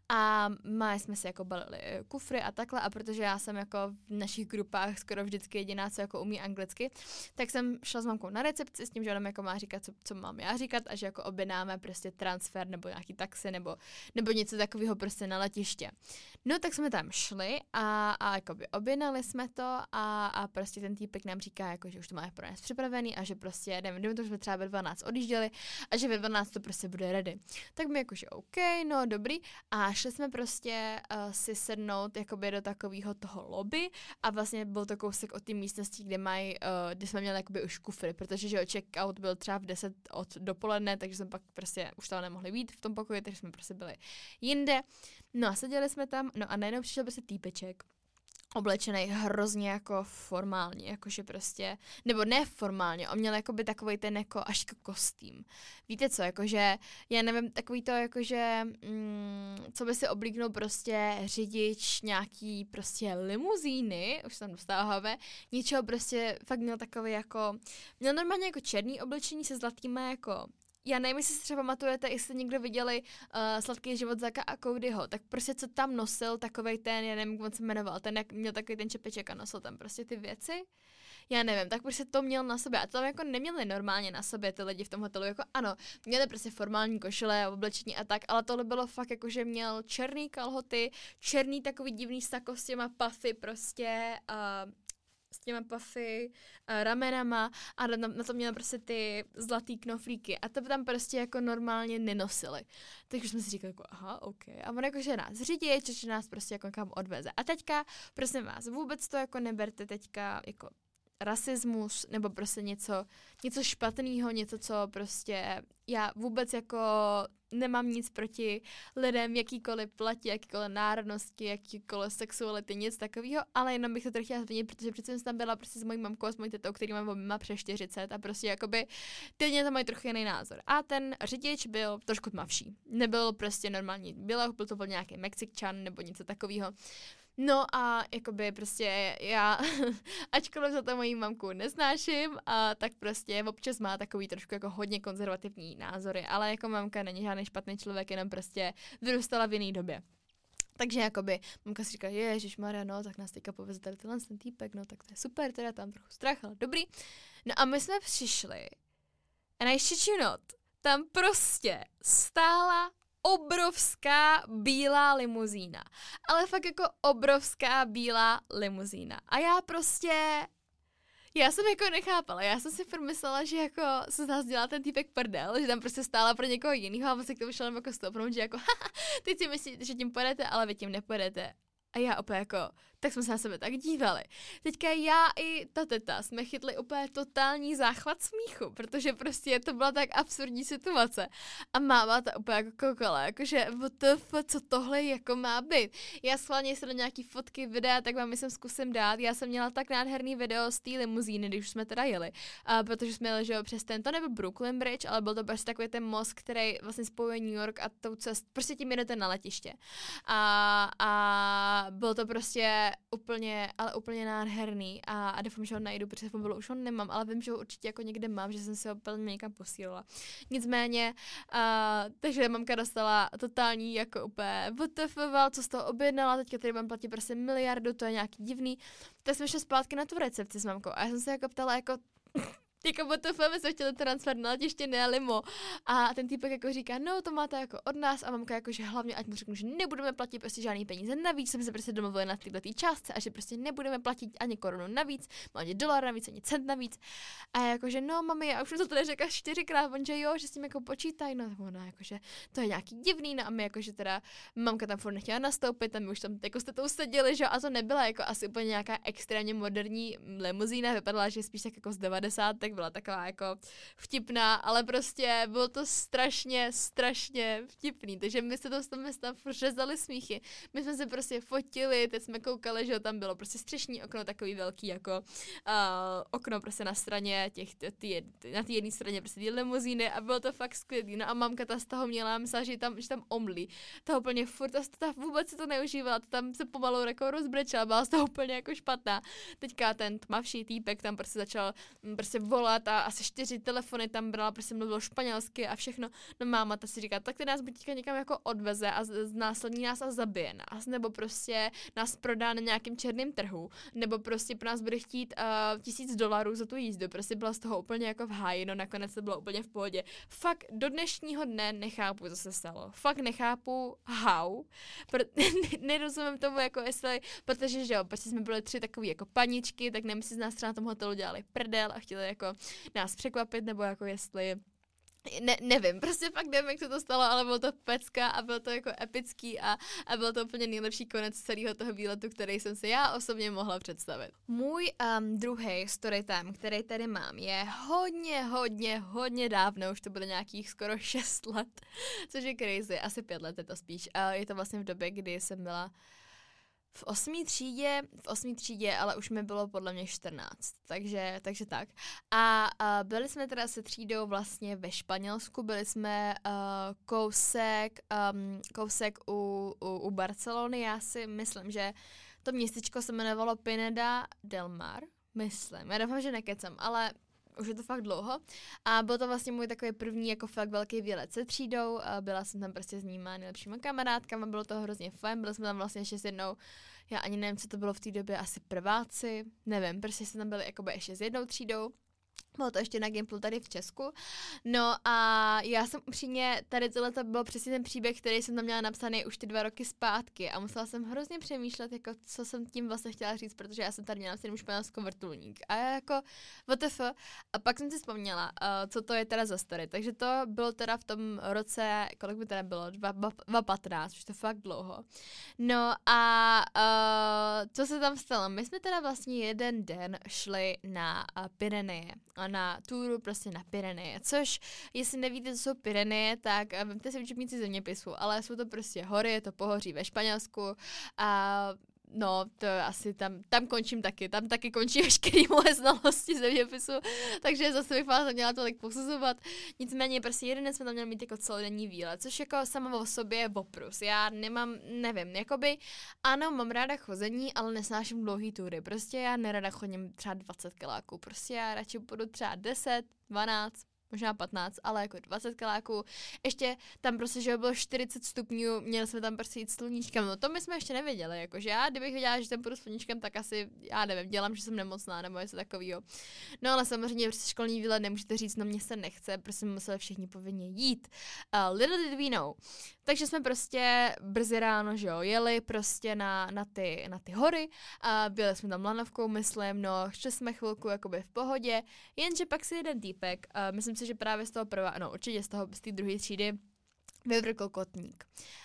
A my jsme si jako balili kufry a takhle, a protože já jsem jako v našich grupách skoro vždycky jediná, co jako umí anglicky, tak jsem šla s mamkou na recepci s tím, že jako má říkat, co, co mám já říkat a že jako objednáme prostě transfer nebo nějaký taxi nebo, nebo něco takového prostě na letiště. No tak jsme tam šli a, a jakoby objednali jsme to a, a prostě ten týpek nám říká, jako, že už to máme pro nás připravený a že prostě, nevím, nevím to, že jsme třeba ve dvanáct odjížděli a že ve dvanáct to prostě bude ready. Tak my jakože OK, no dobrý, a šli jsme prostě uh, si sednout jakoby do takového toho lobby a vlastně byl to kousek od té místnosti, kde mají, uh, kde jsme měli jakoby už kufry, protože že check-out byl třeba v deset od dopoledne, takže jsme pak prostě už tam nemohli být v tom pokoji, takže jsme prostě byli jinde. No a seděli jsme tam, no a najednou přišel prostě týpeček, oblečený hrozně jako formálně, jakože prostě, nebo ne formálně, on měl jakoby takovej ten jako až jako kostým. Víte co, jakože, já nevím, takový to jakože, mm, co by si oblíknul prostě řidič nějaký prostě limuzíny, už se tam dostáváme, něčeho prostě, fakt měl takový jako, měl normálně jako černý oblečení se zlatýma jako, já nevím, jestli si třeba pamatujete, jestli někdo viděli uh, Sladký život Zacka a Codyho, tak prostě co tam nosil, takovej ten, já nevím, jak on se jmenoval, ten jak měl takový ten čepeček a nosil tam prostě ty věci. Já nevím, tak prostě to měl na sobě a to tam jako neměli normálně na sobě ty lidi v tom hotelu, jako ano, měli prostě formální košile, oblečení a tak, ale tohle bylo fakt jako, že měl černý kalhoty, černý takový divný sako s těma puffy prostě uh, s těma puffy, uh, ramenama a na, na to měl prostě ty zlatý knoflíky a to tam prostě jako normálně nenosili. Takže jsme si říkali jako aha, ok. A on jakože nás řídí, že nás prostě jako kam odveze. A teďka, prosím vás, vůbec to jako neberte teďka jako rasismus nebo prostě něco, něco špatného, něco, co prostě já vůbec jako nemám nic proti lidem, jakýkoliv platí, jakýkoliv národnosti, jakýkoliv sexuality, nic takového, ale jenom bych to trochu chtěla změnit, protože přece jsem tam byla prostě s mojí mamkou a s mojí tetou, který mám má přes čtyřicet a prostě jakoby ty mě tam mají trochu jiný názor. A ten řidič byl trošku tmavší. Nebyl prostě normální běloch, byl to byl nějaký Mexikčan nebo něco takového. No a jakoby prostě já, ačkoliv za to mojí mamku nesnáším, a tak prostě občas má takový trošku jako hodně konzervativní názory, ale jako mamka není žádný špatný člověk, jenom prostě vyrůstala v jiný době. Takže jakoby mamka si říká, ježišmarja, no, tak nás teďka poveze tady tenhle ten týpek, no, tak to je super, teda tam trochu strach, ale dobrý. No a my jsme přišli and I shit you not, tam prostě stála obrovská bílá limuzína. Ale fakt jako obrovská bílá limuzína. A já prostě... Já jsem jako nechápala. Já jsem si furt myslela, že jako se z nás dělá ten týpek prdel, že tam prostě stála pro někoho jiného a vlastně k tomu šel jako stopnout, že jako haha, teď si myslíte, že tím pojedete, ale vy tím nepojedete. A já opět jako, tak jsme se na sebe tak dívali. Teďka já i ta teta jsme chytli úplně totální záchvat smíchu, protože prostě to byla tak absurdní situace. A máma ta úplně jako koukala, jakože W T F, co tohle jako má být. Já schválně se do nějaký fotky, videa, tak vám myslím zkusím dát. Já jsem měla tak nádherný video z té limuzíny, když jsme teda jeli. A protože jsme jeli, že jo, přes ten, to nebyl Brooklyn Bridge, ale byl to prostě takový ten most, který vlastně spojuje New York a tou cest, prostě tím jedete na letiště. A, a bylo to prostě úplně, ale úplně nádherný a, a doufám, že ho najdu, protože v mobilu už ho nemám, ale vím, že ho určitě jako někde mám, že jsem si ho úplně někam posílala. Nicméně, uh, takže mamka dostala totální jako úplně W T F, co z toho objednala, teďka tady mám platit prostě miliardu, to je nějaký divný. Tak jsme šli zpátky na tu recepci s mamkou a já jsem se jako ptala jako jako bo to my jsme chtěli transfer na letiště, ne limo. A ten týpek jako říká, no to máte jako od nás a mamka jako, že hlavně ať mu řeknu, že nebudeme platit prostě žádný peníze navíc, jsme se prostě domluvili na této částce a že prostě nebudeme platit ani korunu navíc, ani dolar navíc, ani cent navíc. A já jakože no mami, já už jsem to tady řekla čtyřikrát, on že jo, že s tím jako počítají, no ona jakože to je nějaký divný, no a my jakože teda mamka tam furt nechtěla nastoupit a my už tam jako jste to usadili, že a to nebyla jako asi úplně nějaká extrémně moderní limuzína, vypadala, že spíš tak jako z devadesátek, byla taková jako vtipná, ale prostě bylo to strašně, strašně vtipný, takže my se to s tom tam řezali smíchy. My jsme se prostě fotili, teď jsme koukali, že tam bylo prostě střešní okno, takový velký jako uh, okno prostě na straně těch, tý, na té jedné straně prostě ty limuzíny a bylo to fakt skvělý. No a mamka ta z toho měla, myslela, že tam, že tam omlí. To úplně furt, ta, ta vůbec si to neužívala, tam se pomalu jako rozbrečela, byla z toho úplně jako špatná. Teďka ten tmavší týpek tam prostě začal prostě volat a asi čtyři telefony tam brala, prostě mluvil španělsky a všechno. No máma ta si říká, tak ty nás buď někam jako odveze a znásilní nás a zabije nás, nebo prostě nás prodá na nějakém černém trhu, nebo prostě pro nás bude chtít uh, tisíc dolarů za tu jízdu. Prostě byla z toho úplně jako v háji, no nakonec to bylo úplně v pohodě. Fakt do dnešního dne nechápu, co se stalo. Fakt nechápu how. Pr- nerozumím tomu, jako jestli, protože že jo, prostě jsme byli tři takový jako paničky, tak nevím, jestli z nás třeba na tom hotelu dělali prdel a chtěli jako nás překvapit, nebo jako jestli Ne, nevím, prostě fakt nevím, jak se to stalo, ale bylo to pecka a bylo to jako epický a, a byl to úplně nejlepší konec celého toho výletu, který jsem si já osobně mohla představit. Můj um, druhý storytime, který tady mám, je hodně, hodně, hodně dávno, už to bude nějakých skoro šest let, což je crazy, asi pět let je to spíš. A je to vlastně v době, kdy jsem byla v osmý třídě, v osmý třídě, ale už mi bylo podle mě čtrnáct, takže, takže tak. A uh, byli jsme teda se třídou vlastně ve Španělsku, byli jsme uh, kousek, um, kousek u, u, u Barcelony, já si myslím, že to městečko se jmenovalo Pineda del Mar, myslím, já doufám, že nekecam, ale už je to fakt dlouho a byl to vlastně můj takový první jako fakt velký výlet se třídou, a byla jsem tam prostě s nýma nejlepšíma kamarádkama, bylo to hrozně fajn, byli jsme tam vlastně ještě s jednou, já ani nevím, co to bylo v té době, asi prváci, nevím, prostě jsme tam byli jakoby ještě s jednou třídou. Bylo to ještě na Gimplu tady v Česku. No a já jsem upřímně, tady tohle to byl přesně ten příběh, který jsem tam měla napsaný už ty dva roky zpátky a musela jsem hrozně přemýšlet, jako co jsem tím vlastně chtěla říct, protože já jsem tady měla napsaný španělsko vrtulník. A já jako W T F. A pak jsem si vzpomněla, uh, co to je teda za story. Takže to bylo teda v tom roce, kolik by teda bylo, dva tisíce patnáct, už to fakt dlouho. No a uh, co se tam stalo? My jsme teda vlastně jeden den šli na uh, Pyreneje. Na túru prostě na Pyreneje, což, jestli nevíte, co jsou Pyreneje, tak vemte si učebnici zeměpisu, ale jsou to prostě hory, je to pohoří ve Španělsku a no, to asi tam, tam končím taky, tam taky končí veškerý moje znalosti zeměpisu, takže zase bych vás neměla tolik posuzovat. Nicméně prostě jeden den jsme tam měli mít jako celodenní výlet, což jako samo o sobě je oprus. Já nemám, nevím, jakoby, ano, mám ráda chození, ale nesnáším dlouhý tury. Prostě já nerada chodím třeba dvacet kiláků, prostě já radši půjdu třeba deset, dvanáct, možná patnáct, ale jako dvacet kiláků. Ještě tam prostě, že bylo čtyřicet stupňů, měli jsme tam prostě jít sluníčkem. No to my jsme ještě nevěděli, jakože já, kdybych věděla, že tam půjdu sluníčkem, tak asi, já nevím, dělám, že jsem nemocná nebo něco takového. No ale samozřejmě prostě školní výlet nemůžete říct, no mě se nechce, prostě museli všichni povinně jít. Uh, little did we know. Takže jsme prostě brzy ráno, že jo, jeli prostě na, na, ty, na ty hory a byli jsme tam lanovkou, myslím, no, šli jsme chvilku jakoby v pohodě, jenže pak si jeden týpek, uh, myslím si, že právě z toho prvá, no určitě z toho, z té druhé třídy, vyvrkl kotník.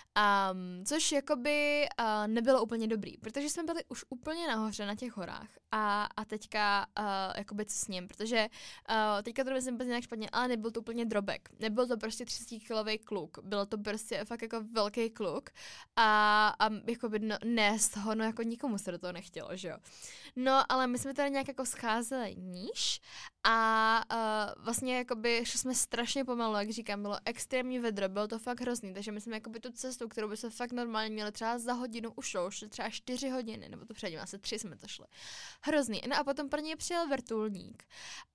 Um, což jakoby uh, nebylo úplně dobrý, protože jsme byli už úplně nahoře na těch horách a, a teďka uh, jakoby co s ním, protože uh, teďka to myslím úplně nějak špatně, ale nebyl to úplně drobek, nebyl to prostě třicetikilový kluk, bylo to prostě fakt jako velký kluk a, a jakoby no, nést ho, no jako nikomu se do toho nechtělo, že jo. No, ale my jsme tady nějak jako scházeli níž a uh, vlastně jakoby šli jsme strašně pomalu, jak říkám, bylo extrémní vedro, bylo to fakt hrozný, takže my jsme jakoby tu cestu, kterou by se fakt normálně měli třeba za hodinu ušlo, už třeba čtyři hodiny, nebo to předtím, asi tři jsme to šli. Hrozný. No a potom pro něj přijel vrtulník.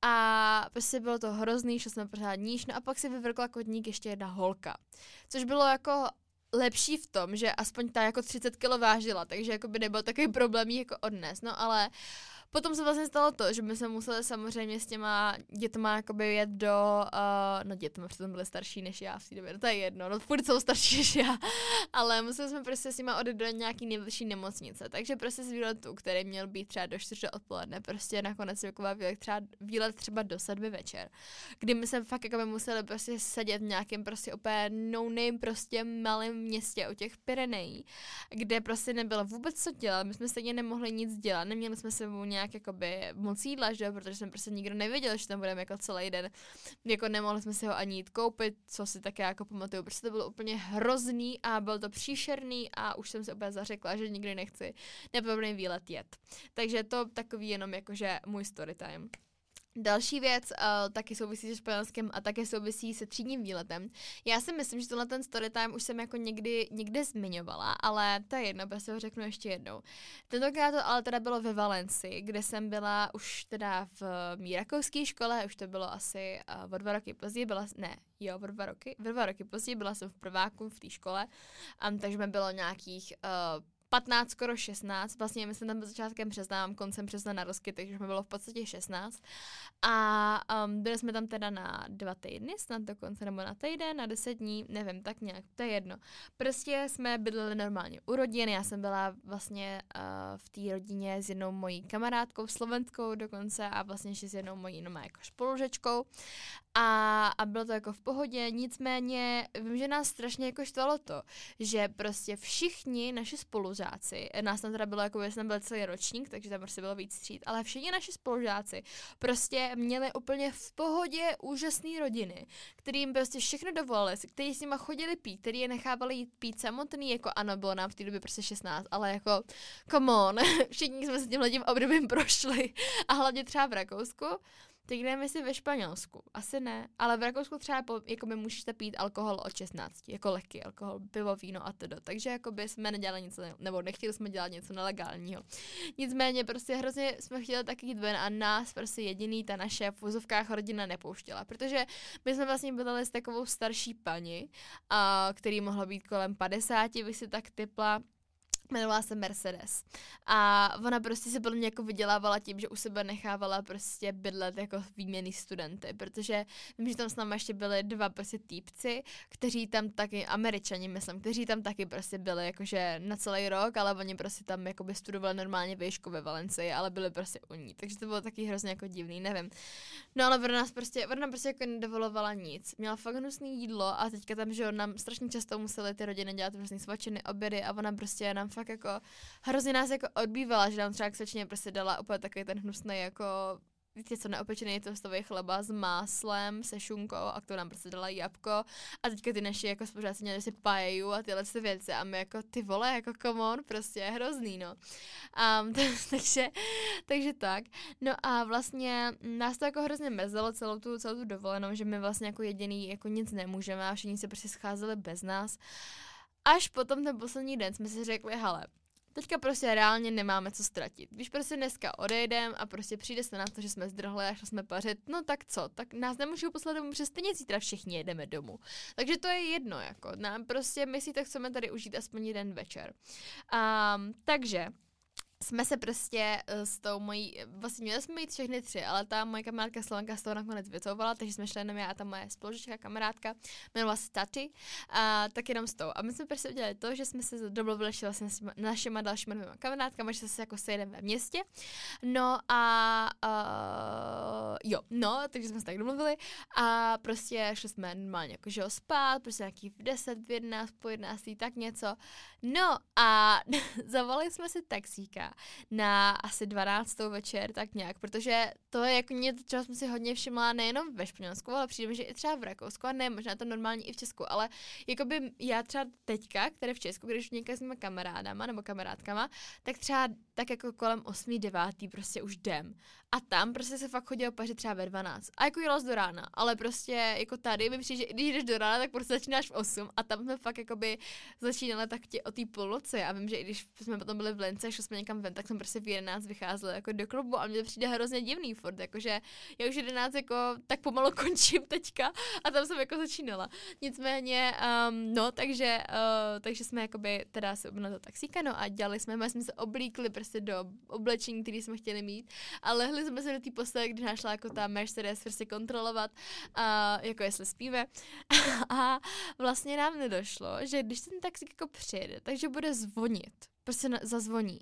A prostě bylo to hrozný, šli jsme pořád níž, no a pak si vyvrkla kotník ještě jedna holka. Což bylo jako lepší v tom, že aspoň ta jako třicet kilo vážila, takže jako by nebyl takový problém jí jako odnes, no ale potom se vlastně stalo to, že my jsme museli samozřejmě s těma dětma jakoby jet do, uh, no dětma přitom byly starší než já v té době, no to je jedno, no furt jsou starší než já, ale museli jsme prostě s nima odejít do nějaký nejbližší nemocnice, takže prostě z výletu, který měl být třeba do čtyři odpoledne, prostě nakonec taková výlet třeba, výlet třeba do sedmi večer, kdy my jsme fakt jakoby museli prostě sedět v nějakém prostě úplně no-name prostě malém městě u těch Pyrenejí, kde prostě nebylo vůbec co dělat, my jsme stejně nemohli nic dělat, neměli jsme sebou nějak jakoby moc jídla, že? Protože jsme prostě nikdo nevěděl, že tam budeme jako celý den, jako nemohli jsme si ho ani jít koupit, co si také jako pamatuju, protože to bylo úplně hrozný a bylo to příšerný a už jsem se úplně zařekla, že nikdy nechci nepodobný výlet jet. Takže to takový jenom jakože můj story time. Další věc uh, taky souvisí se Španělskem a také souvisí se třídním výletem. Já si myslím, že tohle ten storytime už jsem jako někdy někde zmiňovala, ale to je jedno, prostě ho řeknu ještě jednou. Tentokrát to ale teda bylo ve Valencii, kde jsem byla už teda v mý rakouské škole, už to bylo asi uh, o dva roky později, byla, ne, jo, o dva roky, o dva roky později byla jsem v prváku v té škole, um, takže mi bylo nějakých uh, patnáct, skoro šestnáct, vlastně my jsme tam začátkem března, mám koncem března narozky, takže mi bylo v podstatě šestnáct. A um, byli jsme tam teda na dva týdny, snad dokonce, nebo na týden, na deset dní, nevím, tak nějak, to je jedno. Prostě jsme bydleli normálně u rodin, já jsem byla vlastně uh, v té rodině s jednou mojí kamarádkou, slovenskou dokonce a vlastně ještě s jednou mojí no, jako spolužečkou. A, a bylo to jako v pohodě, nicméně vím, že nás strašně jako štvalo to, že prostě všichni naši spolužáci, nás tam teda bylo jako, že jsme byli celý ročník, takže tam prostě bylo víc tříd, ale všichni naši spolužáci prostě měli úplně v pohodě úžasné rodiny, kterým prostě všechno dovolili, kteří s nima chodili pít, kteří je nechávali jít pít samotný, jako ano, bylo nám v té době prostě šestnáct, ale jako come on, všichni jsme s tímhle tím obdobím prošli a hlavně třeba v Rakousku. Teď jdeme si ve Španělsku, asi ne, ale v Rakousku třeba po, jakoby můžete pít alkohol od šestnácti, jako lehký alkohol, pivo, víno a tedy. Takže jakoby jsme nedělali něco, nebo nechtěli jsme dělat něco nelegálního. Nicméně prostě hrozně jsme chtěli taky jít ven a nás prostě jediný ta naše v vozovkách rodina nepouštěla, protože my jsme vlastně bydleli s takovou starší paní, a, který mohlo být kolem padesáti, bych si tak typla. Jmenovala se Mercedes. A ona prostě se podle mě jako vydělávala tím, že u sebe nechávala prostě bydlet jako výměnný studenty, protože vím, že tam s námi ještě byli dva prostě týpci, kteří tam taky, Američani myslím, kteří tam taky prostě byli jakože na celý rok, ale oni prostě tam jakoby studovali normálně výšku ve Valencii, ale byli prostě u ní, takže to bylo taky hrozně jako divný, nevím. No ale ona nás prostě, ona prostě jako nedovolovala nic, měla fakt hnusný jídlo a teďka tam, že nám strašně často museli ty rodiny dělat různý svačiny, obědy a ona prostě nám fakt jako hrozně nás jako odbývala, že nám třeba k svačině prostě dala úplně takový ten hnusný jako víte co, neopečený toastový chleba s máslem, se šunkou a k tomu nám prostě dala jabko a teďka ty naši jako spolužáci měli si paeju a tyhle ty věci a my jako ty vole, jako come on, prostě je hrozný, no. Um, to, takže, takže tak. No a vlastně nás to jako hrozně mrzelo celou tu, celou tu dovolenou, že my vlastně jako jediný jako nic nemůžeme a všichni se prostě scházeli bez nás. Až potom ten poslední den jsme si řekli, hele, teďka prostě reálně nemáme co ztratit. Když prostě dneska odejdem a prostě přijde se na to, že jsme zdrhli a šli jsme pařit, no tak co, tak nás nemůžou poslat domů, protože stejně zítra všichni jedeme domů. Takže to je jedno, jako, nám prostě my si to chceme tady užít aspoň jeden večer. Um, takže jsme se prostě uh, s tou mojí, vlastně měli jsme jít všechny tři, ale ta moje kamarádka Slovenka z toho nakonec vycouvala, takže jsme šli jenom já a ta moje spolužečka kamarádka, jmenovala se Tati, a tak jenom s tou. A my jsme prostě udělali to, že jsme se domluvili vlastně s našima dalšíma dvěma kamarádkama, že se jako sejdeme ve městě. No a uh, jo, no, takže jsme se tak domluvili a prostě šli jsme normálně jako že spát, prostě nějaký v deset, v jedenáct, po jedenáctý, tak něco. No a zavolali jsme si taxíka na asi dvanáctou večer, tak nějak, protože to je jako něco, čeho jsem si hodně všimla nejenom ve Španělsku, ale přijde mi, že i třeba v Rakousku a ne, možná to normálně i v Česku, ale jakoby já třeba teďka, které v Česku, když někde s mými kamarádama nebo kamarádkama, tak třeba tak jako kolem osmý, devátý prostě už jdem. A tam prostě se fakt chodilo pařit třeba ve dvanáct. A jako jela z do rána, ale prostě jako tady mi přijde, že když jdeš do rána, tak prostě začínáš v osm a tam jsme fakt jakoby začínali tak tě o té půlnoci a vím, že i když jsme potom byli v Lince, šli jsme někam někam ven, tak jsem prostě v jedenáct vycházela jako do klubu a mně to přijde hrozně divný furt, jakože já už jedenáct jako tak pomalu končím teďka a tam jsem jako začínala. Nicméně, um, no, takže, uh, takže jsme jakoby teda se objednali do taxíka, no a dělali jsme, my jsme se oblíkli prostě do oblečení, který jsme chtěli mít a lehli jsme se do té postele, když nás šla jako ta Mercedes prostě kontrolovat, uh, jako jestli spíme a vlastně nám nedošlo, že když ten taxík jako přijede, takže bude zvonit, prostě na, zazvoní.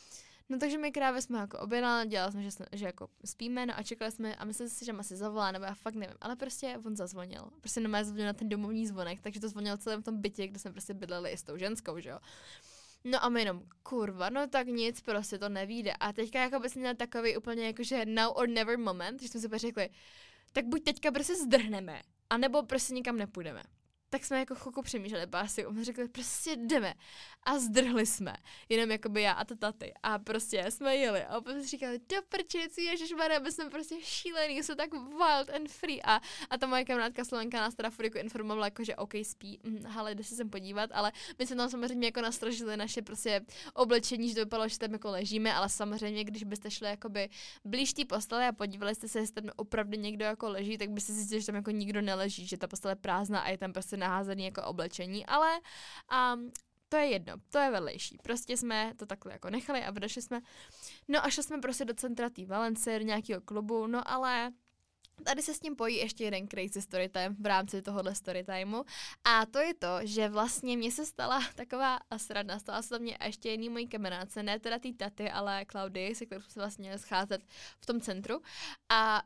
No takže my krávě jsme jako objednali, dělali jsme, že, jsme, že jako spíme, no a čekali jsme a mysleli si, že asi zavolá, nebo já fakt nevím, ale prostě on zazvonil. Prostě nemá zvonil na ten domovní zvonek, takže to zvonil celém v tom bytě, kde jsme prostě bydleli i s tou ženskou, že jo. No a my jenom, kurva, no tak nic, prostě to nevíde. A teďka jako bys měl takový úplně jakože now or never moment, že jsme si řekli, tak buď teďka prostě zdrhneme, anebo prostě nikam nepůjdeme. Tak jsme jako chvilku přemýšleli, pásy, on řekli, prostě jdeme. A zdrhli jsme, jenom jakoby já a ta taty. A prostě jsme jeli a opět říkali, do prčic, ježišmarja, my jsme prostě šílený, jsou tak wild and free. A, a ta moje kamarádka Slovenka nás teda furt jako informovala, jako, že OK, spí, hm, ale jde se sem podívat, ale my jsme tam samozřejmě jako nastražili naše prostě oblečení, že to vypadalo, že tam jako ležíme, ale samozřejmě, když byste šli jakoby blíž té postele a podívali jste se, jestli tam opravdu někdo jako leží, tak byste zjistili, že tam jako nikdo neleží, že ta postele je prázdná a je tam prostě naházený jako oblečení, ale um, to je jedno, to je vedlejší. Prostě jsme to takhle jako nechali a odešli jsme. No a šli jsme prostě do centra té Valencie, do nějakého klubu, no ale tady se s tím pojí ještě jeden crazy storytime v rámci tohohle storytimeu a to je to, že vlastně mně se stala taková sranda, stala se to mě a ještě jiný mojí kamarádce, ne teda tý taty, ale Klaudy, se kterou jsme se vlastně scházet v tom centru a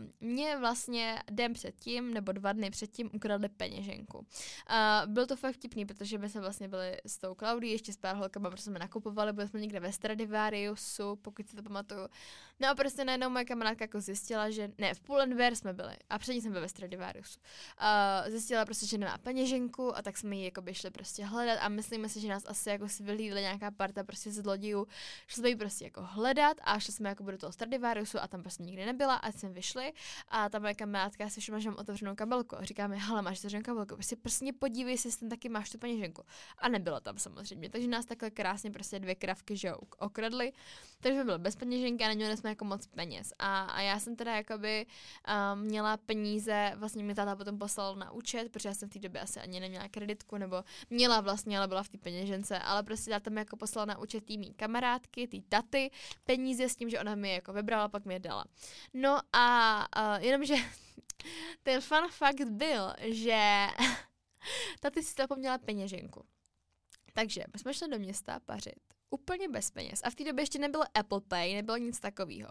mě vlastně den předtím, nebo dva dny předtím ukradli peněženku. Uh, byl to fakt vtipný, protože my jsme vlastně byli s tou Klaudy, ještě s pár holkama, protože jsme nakupovali, byli jsme někde ve Stradivariusu, pokud si to pamatuju. No a prostě najednou moje kamarádka jako zjistila, že ne, v Pull&Bear jsme byli a předtím jsme byli ve Stradivariusu. Uh, zjistila prostě, že nemá peněženku a tak jsme ji jako by šli prostě hledat a myslíme si, že nás asi jako si vyhlídli nějaká parta prostě z zlodějů. Šli jsme ji prostě jako hledat a šli jsme jako do toho Stradivariusu a tam prostě nikdy nebyla a jsme vyšli a ta moje kamarádka si všimla, že mám otevřenou kabelku a říkáme, hele, máš otevřenou kabelku, prostě prostě podívej, jestli tam taky máš tu peněženku. A nebylo tam samozřejmě, takže nás takhle krásně prostě dvě kravky, že jo, okradly. Takže jsme byli bez peněženky a neměli jsme jako moc peněz. A, a já jsem teda jakoby um, měla peníze, vlastně mi táta potom poslal na účet, protože já jsem v té době asi ani neměla kreditku, nebo měla vlastně, ale byla v té peněžence, ale prostě táta mi jako poslal na účet tý mý kamarádky, tý taty, peníze s tím, že ona mi je jako vybrala, pak mi je dala. No a uh, jenomže ten fun fact byl, že taty si zapomněla peněženku. Takže my jsme šli do města pařit. Úplně bez peněz. A v té době ještě nebylo Apple Pay, nebylo nic takového.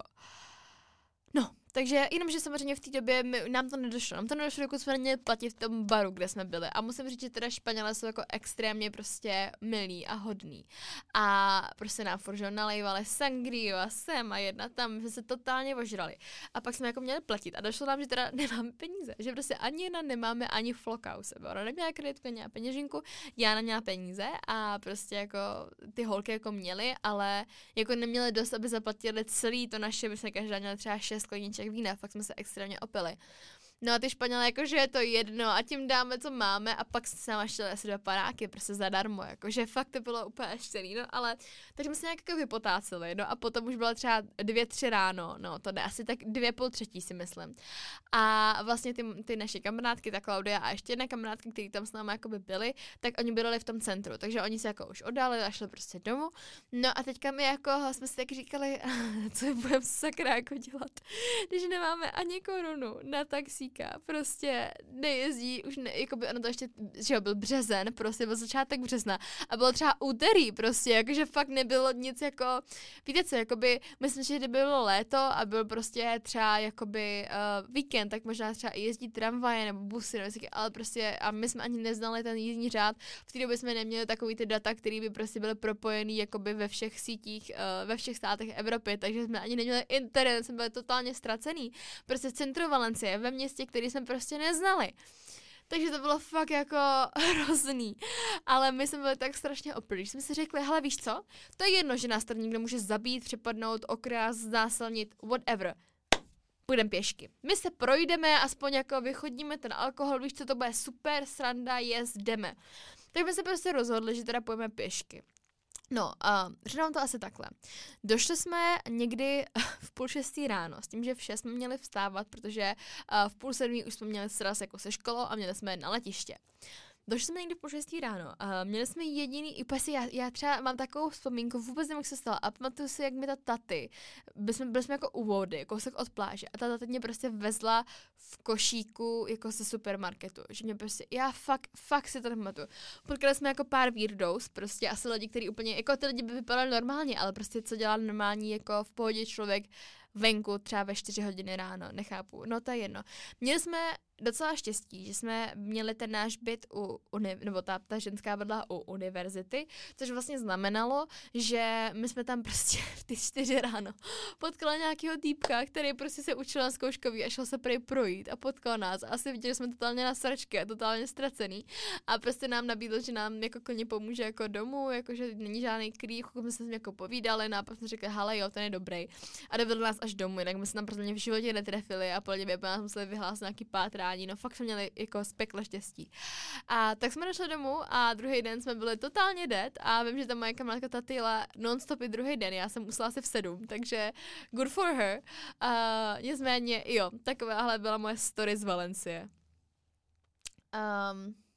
No, takže jenomže samozřejmě v té době my, nám to nedošlo. Nám to nedošlo, dokud jsme neměli platit v tom baru, kde jsme byli. A musím říct, že teda Španělé jsou jako extrémně prostě milí a hodní. A prostě nám furt, že nalejvali sangriu a sem a jedna tam, že se totálně ožrali. A pak jsme jako měli platit. A došlo nám, že teda nemáme peníze. Že prostě ani jedna nemáme ani floka u sebe. Ona neměla kreditku, neměla peněženku, já neměla peníze a prostě jako ty holky jako měly, ale jako neměly dost, aby zaplatili celý to naše, my jsme každá měla třeba šest skleniček vína, fakt jsme se extrémně opili. No a ty Španělé, jakože je to jedno a tím dáme, co máme a pak se nám šli asi dva panáky, prostě zadarmo, jakože fakt to bylo úplně štěný, no ale takže jsme se nějak jako vypotáceli, no a potom už bylo třeba dvě, tři ráno, no to jde asi tak dvě půl třetí si myslím. A vlastně ty, ty naše kamarádky, ta Klaudia a ještě jedna kamarádka, který tam s námi jakoby byli, tak oni bydleli v tom centru, takže oni se jako už oddali a šli prostě domů. No a teďka my jako jsme si tak říkali, co budeme sakra jako dělat, když nemáme ani korunu na taxi. Prostě nejezdí, už ne, jakoby ono to ještě, že jo, byl březen, prostě byl začátek března a bylo třeba úterý prostě, jakože fakt nebylo nic jako, víte co, jakoby, myslím, že kdyby bylo léto a byl prostě třeba jakoby uh, víkend, tak možná třeba i jezdí tramvaje nebo busy, nebo jestli, ale prostě a my jsme ani neznali ten jízdní řád, v té době jsme neměli takový ty data, které by prostě byly propojený jakoby ve všech sítích, uh, ve všech státech Evropy, takže jsme ani neměli internet, jsme byli totálně ztracený, prostě v centru Valencie, ve městě, který jsme prostě neznali. Takže to bylo fakt jako hrozný. Ale my jsme byli tak strašně opilí, že jsme si řekli, hele víš co, to je jedno, že nás tady někdo může zabít, přepadnout, okrást, znásilnit, whatever. Půjdeme pěšky. My se projdeme, aspoň jako vychodíme ten alkohol, víš co, to bude super, sranda, jest, jdeme. Tak jsme se prostě rozhodli, že teda půjdeme pěšky. No, uh, řeknu to asi takhle. Došli jsme někdy v půl šestý ráno, s tím, že v šest jsme měli vstávat, protože uh, v půl sedmý už jsme měli sraz jako se školou a měli jsme na letiště. Došli jsme někdy v půl šestý ráno a měli jsme jediný, úplně si, já, já třeba mám takovou vzpomínku, vůbec nevím, jak se stalo a pamatuju si, jak mi ta taty, byli jsme, byli jsme jako u vody, kousek od pláže a ta taty mě prostě vezla v košíku jako ze supermarketu, že mě prostě, já fakt, fakt si to nepamatuju. Potkali jsme jako pár weirdos, prostě asi lidi, kteří úplně, jako ty lidi by vypadali normálně, ale prostě co dělá normální, jako v pohodě člověk venku třeba ve čtyři hodiny ráno, nechápu, no to je jedno. Měli jsme docela štěstí, že jsme měli ten náš byt u, uni, nebo ta, ta ženská vedla u univerzity, což vlastně znamenalo, že my jsme tam prostě v ty čtyři ráno potkali nějakého týpka, který prostě se učil na zkouškový a šel se prej projít a potkal nás a asi viděli, že jsme totálně na sračky a totálně ztracený a prostě nám nabídl, že nám jako klidně pomůže jako domů, jako že není žádný krýv, jako jsme se s ním jako povídali, no a pak jsme řekli, hele jo, ten je dobrý a dovedl nás až domů, jinak my se tam prostě v životě netrefili a podle mě nás museli vyhlásit nějaký pátrání, no fakt jsme měli jako z pekla štěstí. A tak jsme došli domů a druhý den jsme byli totálně dead a vím, že ta moje kamarádka tatila non-stop i druhý den, já jsem usla asi v sedm, takže good for her. Uh, nicméně, jo, takováhle byla moje story z Valencie. Um,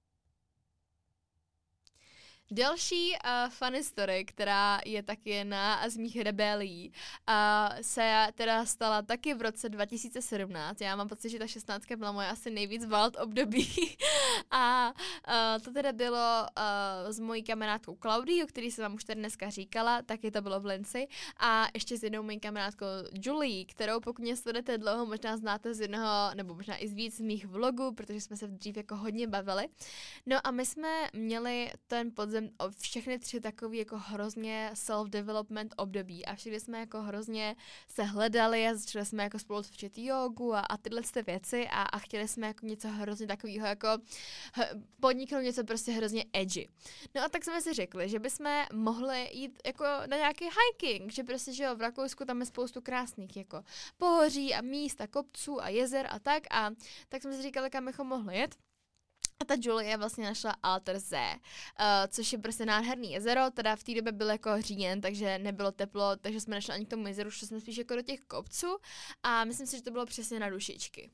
Další uh, funny story, která je taky jedna z mých rebelií, uh, se teda stala taky v roce dva tisíce sedmnáct. Já mám pocit, že ta šestnáctka byla moje asi nejvíc wild období. A uh, to teda bylo uh, s mojí kamarádkou Claudii, o který jsem vám už tady dneska říkala, taky to bylo v Linci. A ještě s jednou mojí kamarádkou Julie, kterou pokud mě sledujete dlouho, možná znáte z jednoho, nebo možná i z víc z mých vlogů, protože jsme se dřív jako hodně bavili. No a my jsme měli ten podzem všechny tři takový jako hrozně self-development období a všichni jsme jako hrozně se hledali a začali jsme jako spolu cvičit jogu a, a tyhle ty věci a, a chtěli jsme jako něco hrozně takového jako h, podniknout něco prostě hrozně edgy. No a tak jsme si řekli, že bychom mohli jít jako na nějaký hiking, že prostě, že jo, v Rakousku tam je spoustu krásných jako pohoří a míst a kopců a jezer a tak a tak jsme si říkali, kam bychom mohli jet. A ta Julie vlastně našla Altersee, uh, což je prostě nádherný jezero, teda v té době byl jako říjen, takže nebylo teplo, takže jsme nešli ani k tomu jezeru, šli jsme spíš jako do těch kopců a myslím si, že to bylo přesně na dušičky.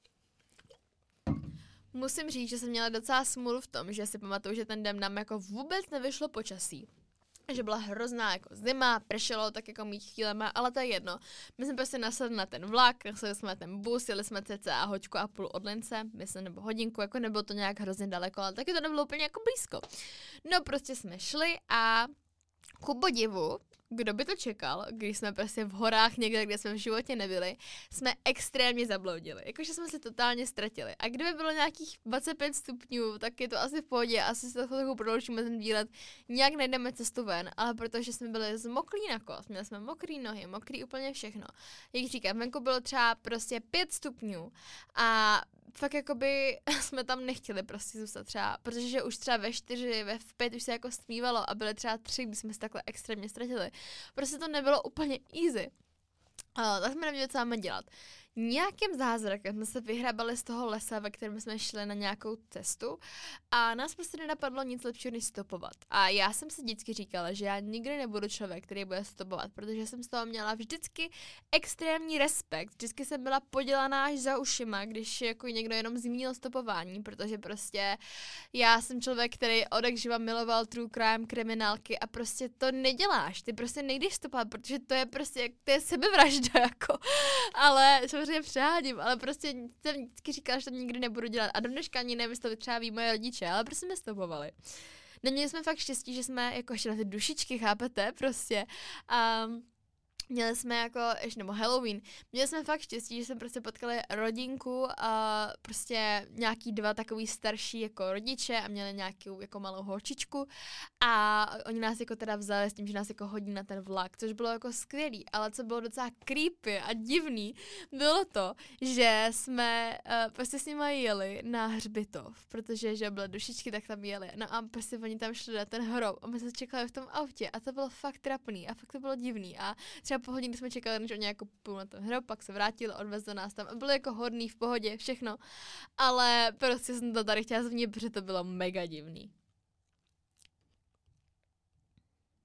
Musím říct, že jsem měla docela smůlu v tom, že si pamatuju, že ten den nám jako vůbec nevyšlo počasí. Že byla hrozná jako zima, pršelo tak jako mít chvílema, ale to je jedno. My jsme prostě nasedli na ten vlak, nasedli jsme na ten bus, jeli jsme cca hoďku a půl od Lince, myslím, nebo hodinku, jako nebylo to nějak hrozně daleko, ale taky to nebylo úplně jako blízko. No prostě jsme šli a ku podivu, kdo by to čekal, když jsme prostě v horách někde, kde jsme v životě nebyli, jsme extrémně zabloudili. Jakože jsme se totálně ztratili. A kdyby bylo nějakých dvacet pět stupňů, tak je to asi v pohodě, asi si to trochu prodloužíme ten výlet, nějak najdeme cestu ven, ale protože jsme byli zmoklí na kost, měli jsme mokrý nohy, mokrý úplně všechno. Jak říkám, venku bylo třeba prostě pět stupňů a fakt jakoby jsme tam nechtěli prostě zůstat třeba, protože už třeba ve čtyři, ve v pět už se jako stmívalo a byly třeba tři, kdy jsme se takhle extrémně ztratili. Prostě to nebylo úplně easy. Uh, tak jsme nevěděli, co máme dělat. Nějakým zázrakem jsme se vyhrabali z toho lesa, ve kterém jsme šli na nějakou cestu a nás prostě nenapadlo nic lepšího, než stopovat. A já jsem si vždycky říkala, že já nikdy nebudu člověk, který bude stopovat, protože jsem z toho měla vždycky extrémní respekt. Vždycky jsem byla podělaná až za ušima, když jako někdo jenom zmínil stopování, protože prostě já jsem člověk, který odjakživa miloval true crime, kriminálky a prostě to neděláš. Ty prostě nejdeš stopovat, protože to je prostě, to je sebevražda jako. Ale samozřejmě přehádím, ale prostě jsem vždycky říkala, že to nikdy nebudu dělat. A do dneška ani nevím, to třeba ví moje rodiče, ale prostě jsme stopovali. Neměli jsme fakt štěstí, že jsme jako ještě na ty dušičky, chápete, prostě. Um, Měli jsme jako, ještě nebo Halloween, měli jsme fakt štěstí, že jsme prostě potkali rodinku a prostě nějaký dva takový starší jako rodiče a měli nějakou jako malou holčičku a oni nás jako teda vzali s tím, že nás jako hodí na ten vlak, což bylo jako skvělý, ale co bylo docela creepy a divný, bylo to, že jsme uh, prostě s nimi jeli na hřbitov, protože že byly dušičky, tak tam jeli, no a prostě oni tam šli na ten hrob a my jsme čekali v tom autě a to bylo fakt trapný a fakt to bylo divný a třeba po hodině jsme čekali, než oni jako půl na ten hrob, pak se vrátili, odvezli nás tam a bylo jako hodný, v pohodě, všechno, ale prostě jsem to tady chtěla zmínit, protože to bylo mega divný.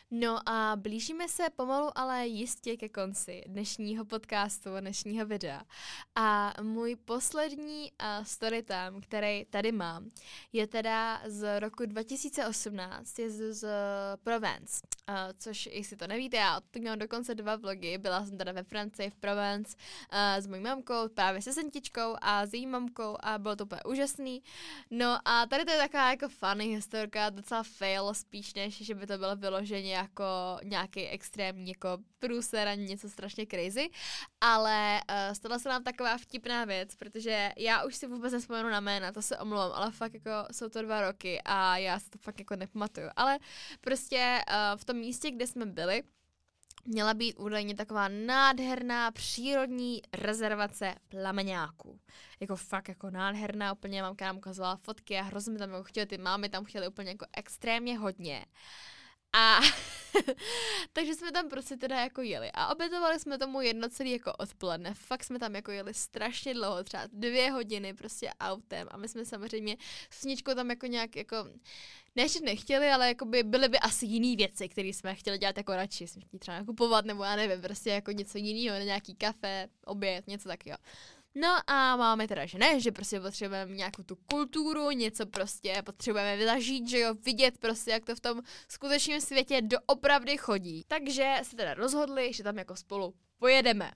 No a blížíme se pomalu, ale jistě ke konci dnešního podcastu, dnešního videa. A můj poslední uh, storytime, který tady mám, je teda z roku dva tisíce osmnáct, je z, z Provence, uh, což, jestli to nevíte, já teď mám dokonce dva vlogy, byla jsem teda ve Francii, v Provence, uh, s mojí mamkou, právě se sentičkou a s její mamkou a bylo to úplně úžasný. No a tady to je taková jako funny historka, docela fail spíš, než že by to bylo vyloženě jako nějaký extrémní jako průser a něco strašně crazy, ale uh, stala se nám taková vtipná věc, protože já už si vůbec nespomenu na jména, to se omlouvám, ale fakt jako jsou to dva roky a já si to fakt jako nepamatuju, ale prostě uh, v tom místě, kde jsme byli, měla být údajně taková nádherná přírodní rezervace plameňáků. Jako fakt jako nádherná, úplně mamka nám ukazovala fotky a hrozně mi tam jako chtěli, ty mámy tam chtěli úplně jako extrémně hodně. A takže jsme tam prostě teda jako jeli a obětovali jsme tomu jedno celý jako odpoledne. Fakt jsme tam jako jeli strašně dlouho, třeba dvě hodiny prostě autem a my jsme samozřejmě s Sničkou tam jako nějak jako, ne, že nechtěli, ale jako by byly by asi jiný věci, které jsme chtěli dělat jako radši. Jsme chtěli třeba kupovat nebo já nevím, prostě jako něco jiného, nějaký kafe, oběd, něco takového. No a máme teda, že ne, že prostě potřebujeme nějakou tu kulturu, něco prostě potřebujeme zažít, že jo, vidět prostě, jak to v tom skutečném světě doopravdy chodí. Takže se teda rozhodli, že tam jako spolu pojedeme.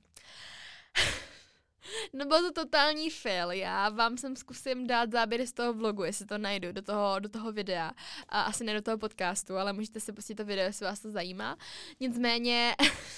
No byl to totální fail, já vám sem zkusím dát záběry z toho vlogu, jestli to najdu do toho, do toho videa, a asi ne do toho podcastu, ale můžete si pustit to video, jestli vás to zajímá. Nicméně...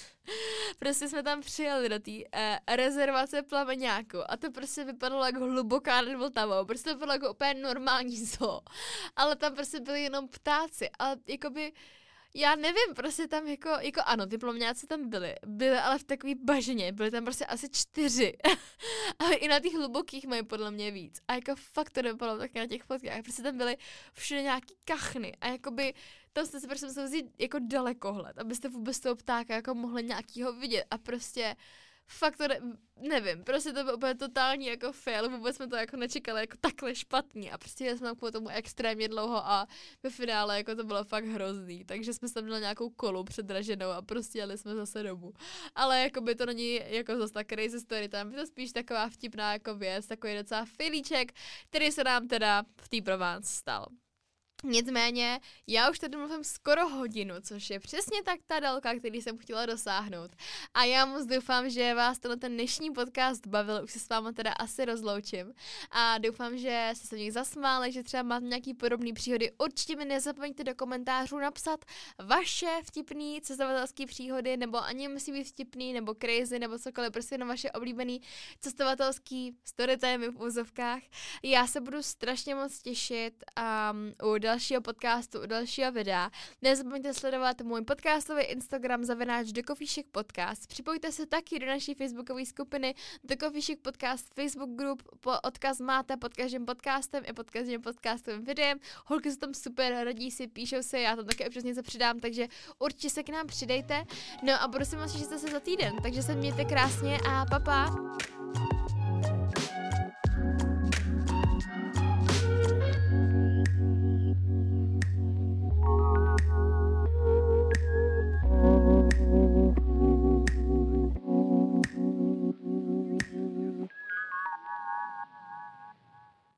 prostě jsme tam přijeli do té uh, rezervace plameňáku a to prostě vypadalo jako hluboká nad Vltavou, prostě to bylo jako úplně normální zoo, ale tam prostě byli jenom ptáci, ale jakoby, já nevím, prostě tam jako, jako ano, ty plameňáci tam byly, byly ale v takový bažině, byly tam prostě asi čtyři, ale i na těch hlubokých mají podle mě víc a jako fakt to nebylo taky na těch fotkách, prostě tam byly všude nějaký kachny a jakoby tam jste si prostě museli vzít jako dalekohled, abyste vůbec toho ptáka jako mohli nějakýho vidět a prostě fakt to ne, nevím, prostě to byl úplně totální jako fail, vůbec jsme to jako nečekali jako takhle špatný a prostě jeli jsme tam kvůli tomu extrémně dlouho a ve finále jako to bylo fakt hrozný, takže jsme tam měli nějakou kolu předraženou a prostě jeli jsme zase domů. Ale jako by to není jako zase tak crazy story, tam je to spíš taková vtipná jako věc, takový docela filíček, který se nám teda v té Provence stal. Nicméně, já už tady mluvím skoro hodinu, což je přesně tak ta délka, který jsem chtěla dosáhnout. A já moc doufám, že vás tenhle ten dnešní podcast bavil, už se s váma teda asi rozloučím. A doufám, že jste se v nich zasmáli, že třeba máte nějaký podobný příhody. Určitě mi nezapomeňte do komentářů napsat vaše vtipný cestovatelské příhody, nebo ani musí být vtipný, nebo crazy, nebo cokoliv, prostě na vaše oblíbený cestovatelský storytime v úzovkách. Já se budu strašně moc těšit um, u dalšího podcastu, u dalšího videa. Nezapomeňte sledovat můj podcastový Instagram zavináč The Coffee Chic Podcast. Připojte se taky do naší facebookové skupiny The Coffee Chic Podcast Facebook Group. Po odkaz máte pod každým podcastem i pod každým podcastovým videem. Holky jsou tam super, radí si, píšou se, já tam také občas něco přidám, takže určitě se k nám přidejte. No a budu si moc těšit zase za týden, takže se mějte krásně a pa pa!